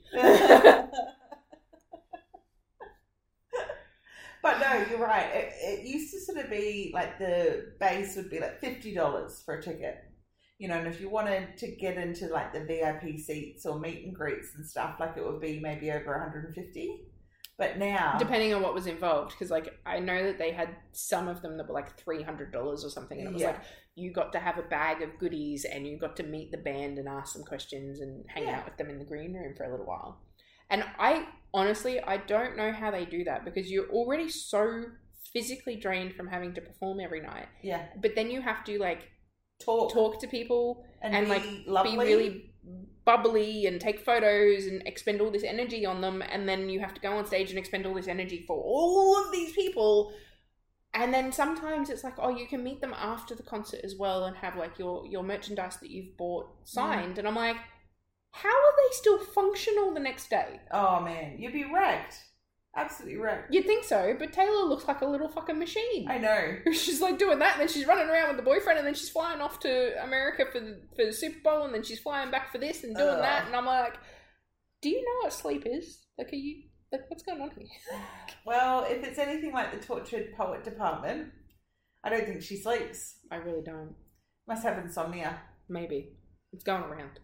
But no, you're right. It, it used to sort of be like the base would be like fifty dollars for a ticket. You know, and if you wanted to get into like the V I P seats or meet and greets and stuff, like it would be maybe over one hundred fifty. But now, Depending on what was involved, because like I know that they had some of them that were like three hundred dollars or something, and it was Yeah. like you got to have a bag of goodies and you got to meet the band and ask them questions and hang Yeah. out with them in the green room for a little while. And I honestly, I don't know how they do that because you're already so physically drained from having to perform every night, yeah, but then you have to like talk, talk to people and, and be like lovely. be really bubbly and take photos and expend all this energy on them, and then you have to go on stage and expend all this energy for all of these people. And then sometimes it's like, oh, you can meet them after the concert as well and have like your your merchandise that you've bought signed. And I'm like, how are they still functional the next day? Oh man, you'd be wrecked. Absolutely wrecked. You'd think so, but Taylor looks like a little fucking machine. I know. She's like doing that, and then she's running around with the boyfriend, and then she's flying off to America for the, for the Super Bowl, and then she's flying back for this and doing Ugh. that, and I'm like, do you know what sleep is? Like, are you Like, what's going on here? Well, if it's anything like the Tortured Poet Department, I don't think she sleeps. I really don't. Must have insomnia. Maybe. It's going around.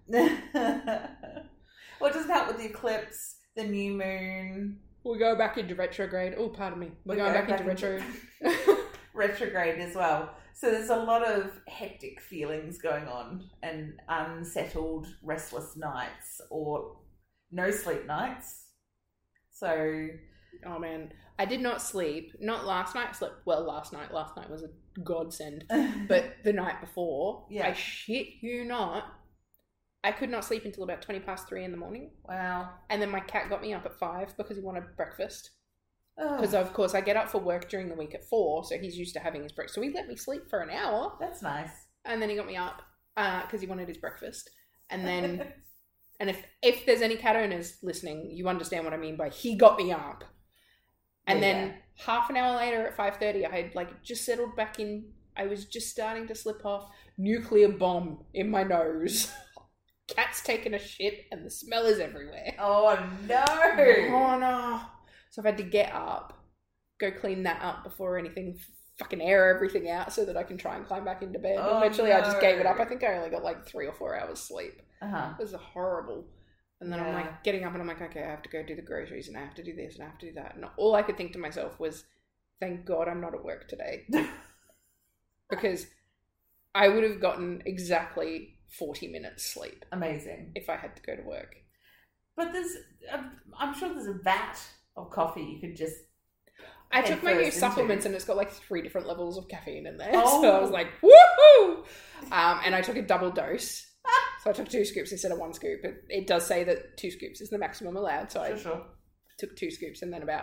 Well, it doesn't help with the eclipse, the new moon. We'll go back into retrograde. Oh, pardon me. We're We going go back, back into into- retro. Retrograde as well. So there's a lot of hectic feelings going on and unsettled, restless nights or no sleep nights. So, Oh, man. I did not sleep. Not last night. I slept well last night. Last night was a godsend. But the night before, Yeah. I shit you not, I could not sleep until about twenty past three in the morning. wow. And then my cat got me up at five because he wanted breakfast. Oh, Because, of course, I get up for work during the week at four, so he's used to having his breakfast. So he let me sleep for an hour, that's nice. and then he got me up because he wanted his breakfast. And then, and if if there's any cat owners listening, you understand what I mean by he got me up. And Yeah, then yeah. half an hour later at five thirty, I had like just settled back in. I was just starting to slip off. Nuclear bomb in my nose. Cat's taking a shit, and the smell is everywhere. Oh no! Oh no! So I've had to get up, go clean that up before anything, fucking air everything out so that I can try and climb back into bed. Oh, Eventually, I just gave it no. up. I think I only got like three or four hours sleep. Uh-huh. It was horrible. And then I'm Yeah. like getting up and I'm like, okay, I have to go do the groceries and I have to do this and I have to do that. And all I could think to myself was, thank God I'm not at work today. Because I would have gotten exactly forty minutes sleep Amazing. if I had to go to work. But there's, um, I'm sure there's a vat of coffee you could just. I head took my new first supplements into. and it's got like three different levels of caffeine in there. Oh. So I was like, woohoo! Um, and I took a double dose. So I took two scoops instead of one scoop. It, it does say that two scoops is the maximum allowed. So I Sure, sure. took two scoops and then about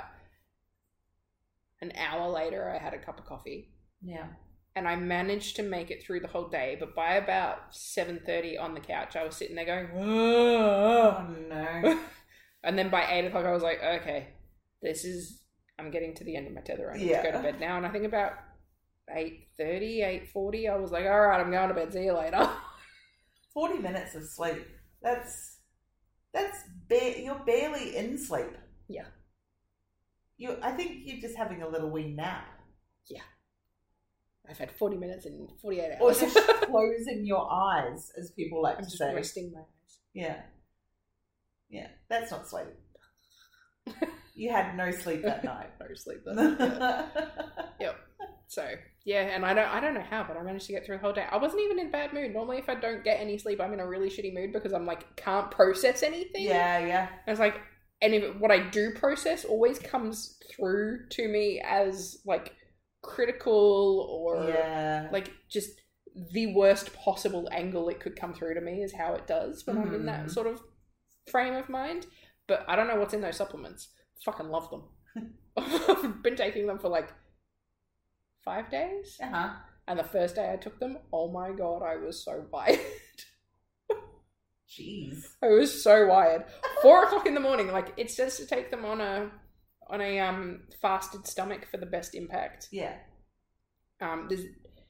an hour later I had a cup of coffee. Yeah. And I managed to make it through the whole day. But by about seven thirty on the couch, I was sitting there going, Oh "Ugh." no. And then by eight o'clock I was like, okay, this is, I'm getting to the end of my tether. I need Yeah. to go to bed now. And I think about eight thirty, eight forty, I was like, all right, I'm going to bed. See you later. Forty minutes of sleep. That's that's ba- you're barely in sleep. Yeah. You, I think you're just having a little wee nap, I've had forty minutes in forty-eight or hours. just closing your eyes, as people like I'm to just say. resting my eyes. Yeah, yeah, that's not sleep. You had no sleep that night. No sleep. Yeah. Yep. So yeah, and I don't, I don't know how, but I managed to get through the whole day. I wasn't even in a bad mood. Normally, if I don't get any sleep, I'm in a really shitty mood because I'm like can't process anything. Yeah, yeah. And it's like, and if what I do process always comes through to me as like critical or Yeah. like just the worst possible angle it could come through to me is how it does when I'm in that Mhm. sort of frame of mind. But I don't know what's in those supplements. Fucking love them. I've been taking them for like five days. Uh-huh. And the first day I took them, oh my god, I was so wired. Jeez. I was so wired. Four o'clock in the morning. Like it says to take them on a on a um fasted stomach for the best impact. Yeah. Um, there's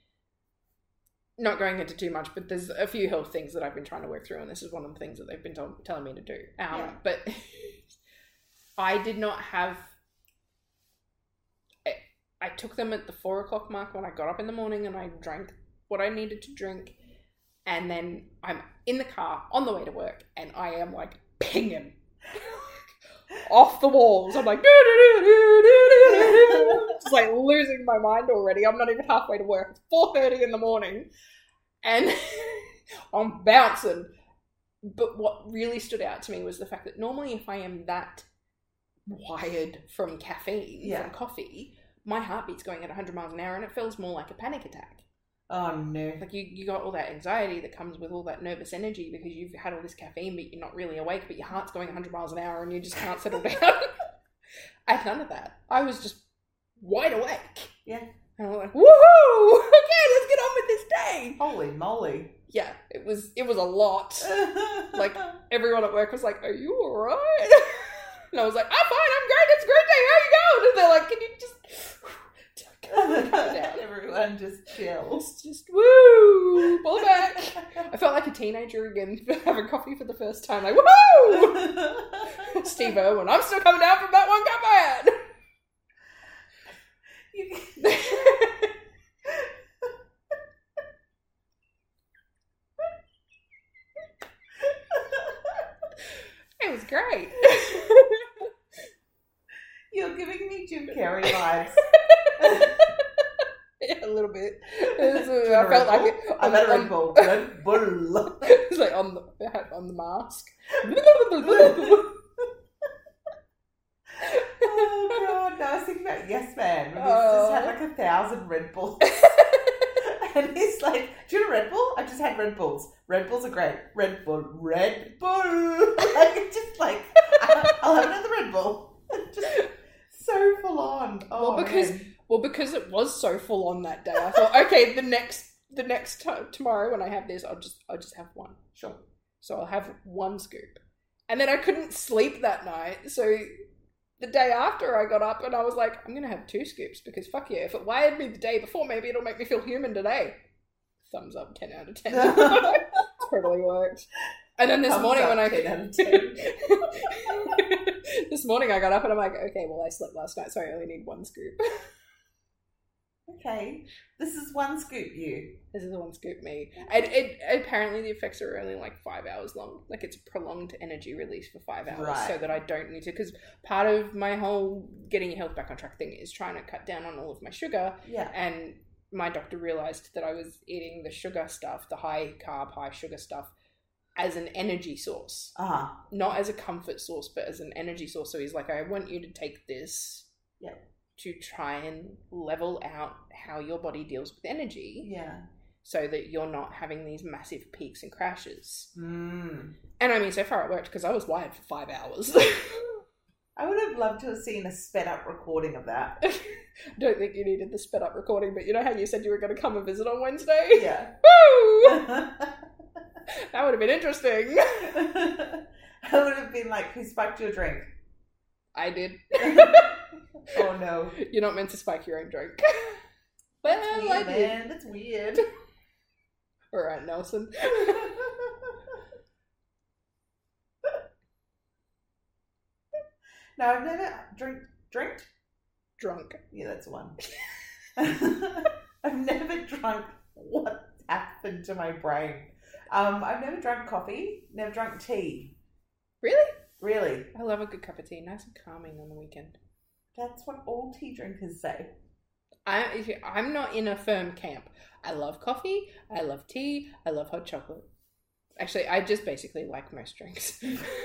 not going into too much, but there's a few health things that I've been trying to work through, and this is one of the things that they've been t- telling me to do. Um, Yeah. But I did not have. I, I took them at the four o'clock mark when I got up in the morning, and I drank what I needed to drink, and then I'm in the car on the way to work, and I am like pinging off the walls. I'm like, just like losing my mind already. I'm not even halfway to work. It's four thirty in the morning, and I'm bouncing. But what really stood out to me was the fact that normally, if I am that wired from caffeine, Yeah. from coffee, my heartbeat's going at one hundred miles an hour, and it feels more like a panic attack. Oh no. Like you, you got all that anxiety that comes with all that nervous energy because you've had all this caffeine, but you're not really awake, but your heart's going one hundred miles an hour, and you just can't settle down. I had none of that. I was just wide awake. Yeah. And I was like, woohoo! Okay, let's get on with this day. Holy moly. Yeah, it was it was a lot. Like everyone at work was like, "Are you alright?" And I was like, "I'm fine. I'm great. It's a great day. How are you going?" And they're like, "Can you just Calm down. Everyone just chill. It's just, woo! Pull back. I felt like a teenager again having coffee for the first time. Like, woohoo! Steve Irwin, I'm still coming down from that one cup I had. It was great. You're giving me Jim Carrey vibes. Yeah, a little bit. Was, uh, I felt like it. I'm at a Red Bull. Red Bull. It was like on the on the mask. Oh god, no, I was thinking about Yes Man. When he's Oh. just had like a thousand Red Bulls. And he's like, do you want a Red Bull? I just had Red Bulls. Red Bulls are great. Red Bull. Red Bull. Like, it's just like, I'll have another Red Bull. Just so full on. Oh, Well, because man. well, because it was so full on that day, I thought, okay, the next the next time tomorrow when I have this, I'll just I'll just have one. Sure. So I'll have one scoop, and then I couldn't sleep that night. So the day after, I got up and I was like, I'm gonna have two scoops because fuck yeah! If it wired me the day before, maybe it'll make me feel human today. Thumbs up, ten out of ten. Totally worked. And then this Thumbs morning up, when I ten out of ten. this morning I got up and I'm like, okay, well I slept last night, so I only need one scoop. Okay. This is one scoop, you. This is the one scoop me. And it apparently the effects are only like five hours long. Like it's a prolonged energy release for five hours, Right. so that I don't need to. Because part of my whole getting your health back on track thing is trying to cut down on all of my sugar. Yeah. And my doctor realized that I was eating the sugar stuff, the high carb, high sugar stuff, as an energy source, Uh-huh. not as a comfort source, but as an energy source. So he's like, I want you to take this. Yeah. To try and level out how your body deals with energy, Yeah. so that you're not having these massive peaks and crashes. Mm. And I mean, so far it worked because I was wired for five hours. I would have loved to have seen a sped up recording of that. I don't think you needed the sped up recording, but you know how you said you were going to come and visit on Wednesday? Yeah. Woo! That would have been interesting. I would have been like, who spiked your drink? I did. Oh no. You're not meant to spike your own drink. Well, That's I weird, did. man. That's weird. All right, Nelson. No, I've never drink drink. Drunk. Yeah, that's one. I've never drunk. What happened to my brain? Um, I've never drunk coffee. Never drunk tea. Really? Really? I love a good cup of tea. Nice and calming on the weekend. That's what all tea drinkers say. I, if you- I'm not in a firm camp. I love coffee. I love tea. I love hot chocolate. Actually, I just basically like most drinks.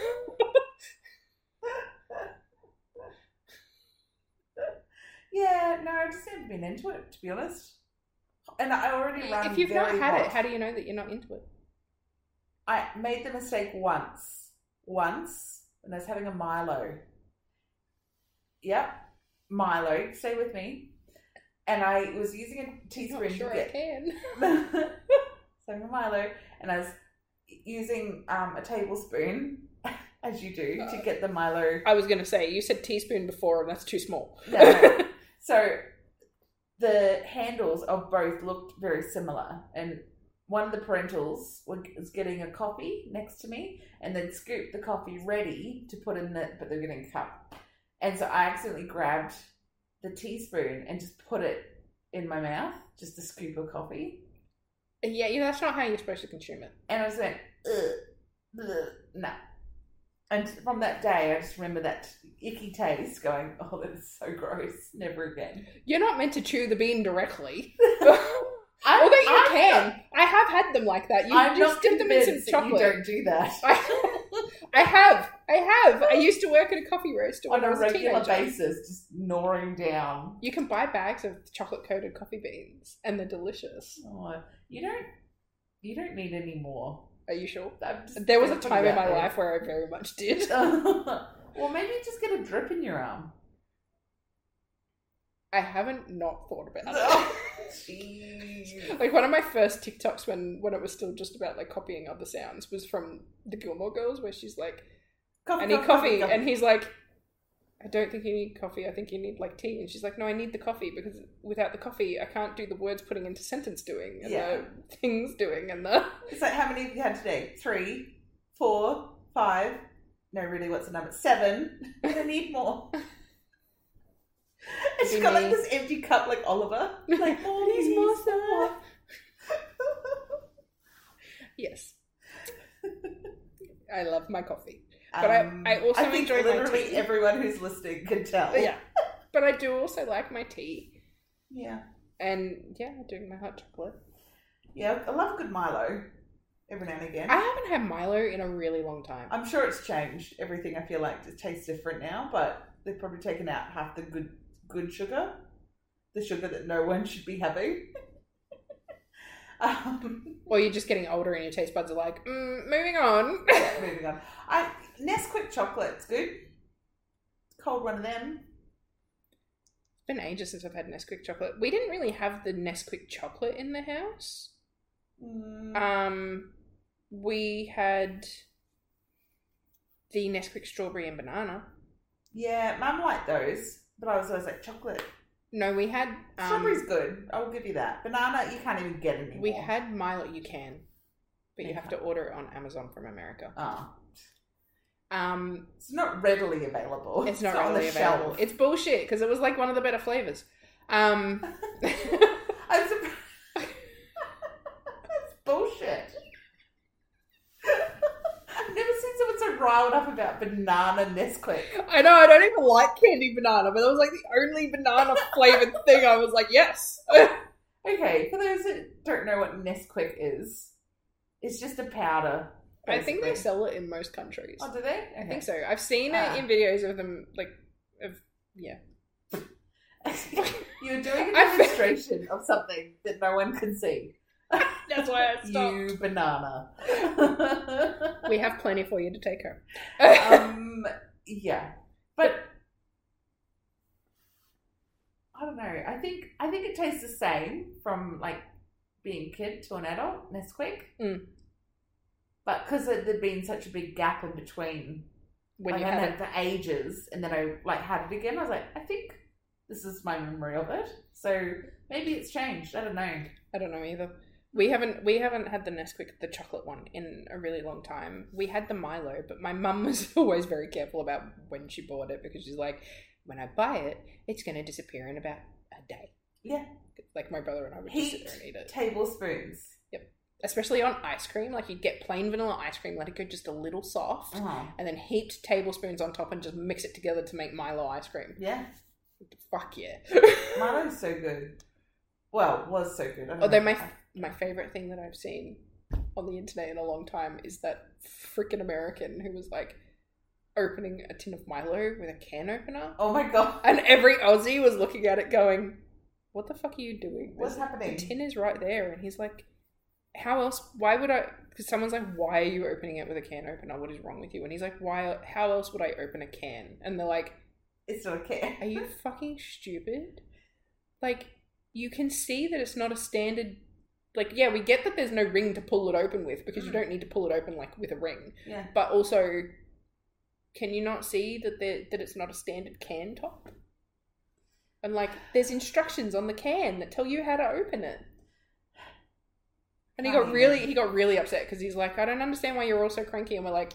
Yeah, no, I've just never been into it, to be honest. And I already run If you've not very had hot. it, how do you know that you're not into it? I made the mistake once. Once, when I was having a Milo. Yep, Milo. Stay with me. And I was using a I'm teaspoon not sure to I get... can. having a Milo, and I was using um, a tablespoon, as you do, to get the Milo. I was going to say, you said teaspoon before, and that's too small. No. So the handles of both looked very similar, and one of the parentals was getting a coffee next to me, and then scooped the coffee ready to put in the, but they're getting a cup. And so I accidentally grabbed the teaspoon and just put it in my mouth, just a scoop of coffee. Yeah, yeah, that's not how you're supposed to consume it. And I just went, ugh, ugh, no. And from that day, I just remember that icky taste going, oh, that is so gross. Never again. You're not meant to chew the bean directly. I'm, Although you I'm can. Not, I have had them like that. You I'm just not dip them in some convinced that chocolate. you don't do that. I, I have. I have. I used to work at a coffee roaster when On I a was a regular teenager. basis, just gnawing down. You can buy bags of chocolate-coated coffee beans, and they're delicious. Oh, you don't, you don't need any more. Are you sure? I'm just There was a gonna put time it in out my there. life where I very much did. Well, maybe just get a drip in your arm. I haven't not thought about it. Oh, jeez. Like one of my first TikToks when, when it was still just about like copying other sounds was from the Gilmore Girls, where she's like, Coffee, I need coffee, and he's like, I don't think you need coffee. I think you need like tea. And she's like, no, I need the coffee because without the coffee, I can't do the words putting into sentence doing and Yeah. the things doing and the. It's like, how many have you had today? Three, four, five. No, really, what's the number? Seven. I need more. And she's got like this empty cup, like Oliver. Like, more, Please, more, please, some more. Yes. I love my coffee. But Um, I, I also I think enjoy my literally tea. everyone who's listening can tell. Yeah. But I do also like my tea. Yeah. And yeah, doing my hot chocolate. Yeah, I love a good Milo every now and again. I haven't had Milo in a really long time. I'm sure it's changed. Everything I feel like it tastes different now, but they've probably taken out half the good good sugar. The sugar that no one should be having. um, Or you're just getting older and your taste buds are like, mm, moving on. yeah, moving on. I Nesquik chocolate's good. Cold one of them. It's been ages since I've had Nesquik chocolate. We didn't really have the Nesquik chocolate in the house. Mm, Um, we had the Nesquik strawberry and banana. yeah, Mum liked those, but I was always like, chocolate. No, we had um, Strawberry's good. I'll give you that. Banana, you can't even get anymore. we had Milo. You can, but you You have to order it on Amazon from America. Oh. Um, It's not readily available. it's not on readily the available. shelf. It's bullshit because it was like one of the better flavors. Um, I'm surprised. That's bullshit. I've never seen someone so riled up about banana Nesquik. I know I don't even like candy banana, but that was like the only banana flavored thing. I was like, yes. Okay, for those that don't know what Nesquik is, it's just a powder. I think they basically. sell it in most countries. Oh, do they? I think so. I've seen Ah. it in videos of them, like, of yeah. You're doing a I fe- demonstration of something that no one can see. That's why I stopped. You banana. We have plenty for you to take home. um, yeah, but I don't know. I think I think it tastes the same from like being a kid to an adult. Nesquik, Mm. but because there'd been such a big gap in between, When like, you I had had it, it for ages, and then I like had it again. I was like, I think this is my memory of it. So maybe it's changed. I don't know. I don't know either. We haven't we haven't had the Nesquik, the chocolate one, in a really long time. We had the Milo, but my mum was always very careful about when she bought it because she's like, when I buy it, it's going to disappear in about a day. Yeah, Like my brother and I would just sit heat there and eat it. tablespoons. Especially on ice cream. Like you'd get plain vanilla ice cream, let it go just a little soft, Oh, and then heaped tablespoons on top and just mix it together to make Milo ice cream. yeah. Fuck yeah. Milo's so good. Well, was so good. I don't Although know. my my favourite thing that I've seen on the internet in a long time is that freaking American who was like opening a tin of Milo with a can opener. Oh my god. And every Aussie was looking at it going, what the fuck are you doing? What's There's- happening? The tin is right there. And he's like, how else? Why would I? Because someone's like, why are you opening it with a can opener? What is wrong with you? And he's like, why? How else would I open a can? And they're like, It's not a can. are you fucking stupid? Like, you can see that it's not a standard. Like, yeah, we get that there's no ring to pull it open with because you Mm. don't need to pull it open like with a ring. Yeah. But also, can you not see that there that it's not a standard can top? And like, there's instructions on the can that tell you how to open it. And he got Funny, really man. he got really upset because he's like, I don't understand why you're all so cranky. And we're like,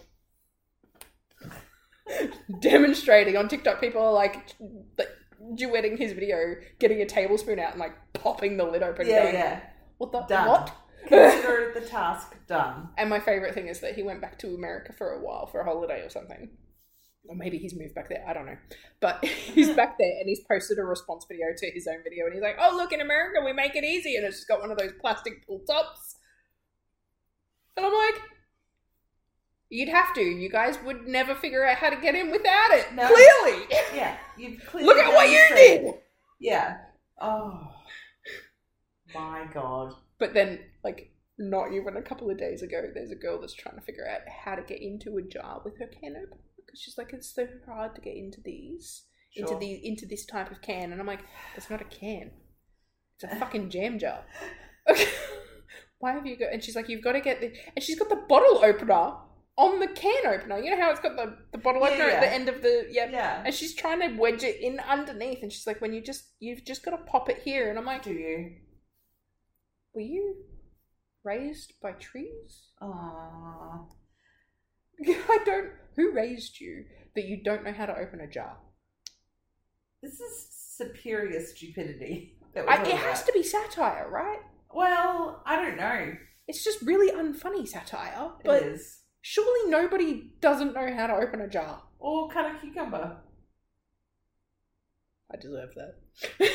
demonstrating on TikTok, people are like, like duetting his video, getting a tablespoon out and like popping the lid open. Yeah, going, yeah. What the Done. what? Consider the task done. And my favorite thing is that he went back to America for a while for a holiday or something. Or maybe he's moved back there. I don't know. But he's back there and he's posted a response video to his own video. And he's like, oh, look, in America, we make it easy. And it's just got one of those plastic pull tops. And I'm like, you'd have to. You guys would never figure out how to get in without it. No. Clearly. Yeah. You've clearly Look at what you demonstrated. did. Yeah. Oh. My God. But then, like, not even a couple of days ago, there's a girl that's trying to figure out how to get into a jar with her can opener. Because she's like, it's so hard to get into these, into Sure. the into this type of can. And I'm like, it's not a can. It's a fucking jam jar. Okay. Why have you got... And she's like, you've got to get the... And she's got the bottle opener on the can opener. You know how it's got the, the bottle Yeah, opener yeah. at the end of the yep. Yeah. And she's trying to wedge it in underneath, and she's like, "When you just you've just got to pop it here." And I'm like, Do you? "Were you raised by trees?" Aww. I don't. Who raised you that you don't know how to open a jar? This is superior stupidity. That I, it has to be satire, right? Well, I don't know. It's just really unfunny satire. But It is. surely nobody doesn't know how to open a jar. Or cut a cucumber. I deserve that.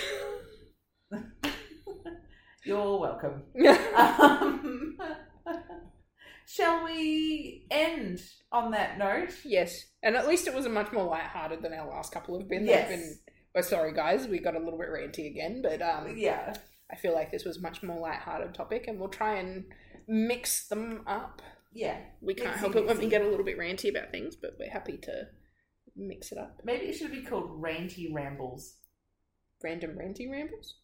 You're welcome. um, shall we end on that note? Yes, and at least it was a much more lighthearted than our last couple have been. Yes. They've been. Well, sorry guys, we got a little bit ranty again, but um, Yeah. I feel like this was much more lighthearted topic, and we'll try and mix them up. Yeah. We can't Mixy, help it when we mixy. get a little bit ranty about things, but we're happy to mix it up. Maybe it should be called Ranty Rambles. Random ranty rambles.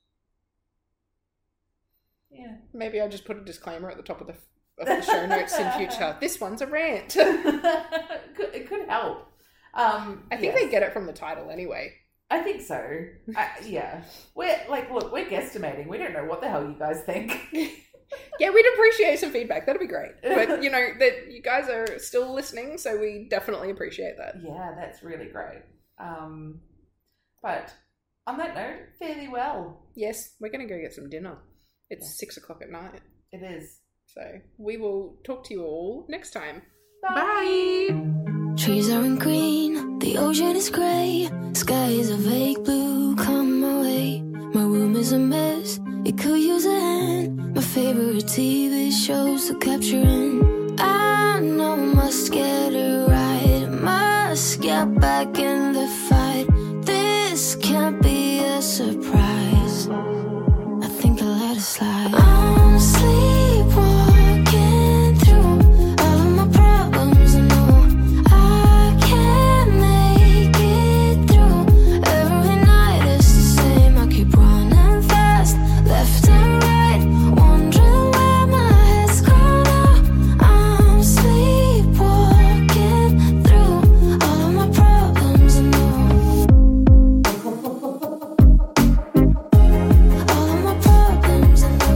Yeah. Maybe I'll just put a disclaimer at the top of the of the show notes in future. This one's a rant. it, could, it could help. Um, I think yes. they get it from the title anyway. I think so. I, yeah. We're like, look, we're guesstimating. We don't know what the hell you guys think. Yeah, we'd appreciate some feedback. That'd be great. But, you know, that you guys are still listening, so we definitely appreciate that. Yeah, that's really great. Um, but on that note, fairly well. Yes, we're going to go get some dinner. It's Yeah. six o'clock at night. It is. So we will talk to you all next time. Bye. Bye. Trees aren't green, the ocean is grey, sky is a vague blue, come my way. My room is a mess, it could use a hand. My favorite T V shows to capturing. I know must get it right, must get back in the fight. This can't be a surprise, I think I'll let it slide. I'm sleepwalking through all of my problems, I know I can't make it through. Every night it's the same, I keep running fast, left and right, wondering where my head's gone now. I'm sleepwalking through all of my problems, I know. All of my problems, I know.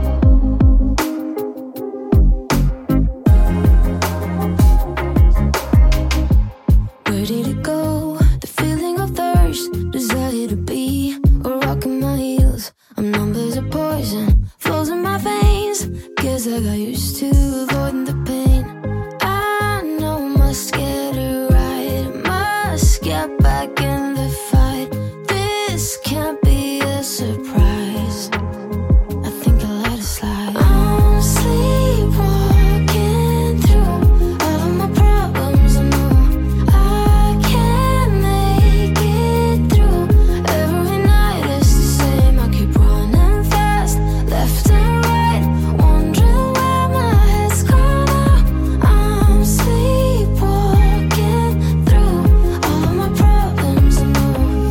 Where did it go? The feeling of thirst, desire to be a rock in my heels. I'm numb as a poison, flows in my veins. Guess I got used to avoiding the pain. I know must get it right, must get back in the fight. This can't be a surprise, I think I'll let it slide. I'm sleepwalking through all of my problems, I know I can't make it through. Every night it's the same, I keep running fast, left and right, wondering where my head's gone now. I'm sleepwalking through all of my problems, I know.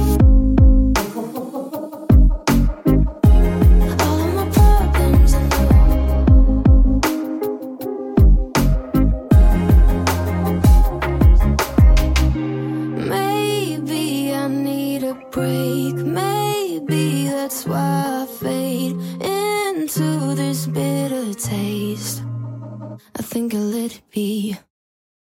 All of my problems, I know. Maybe I need a break. Maybe that's why I fade into this bitter taste. I think I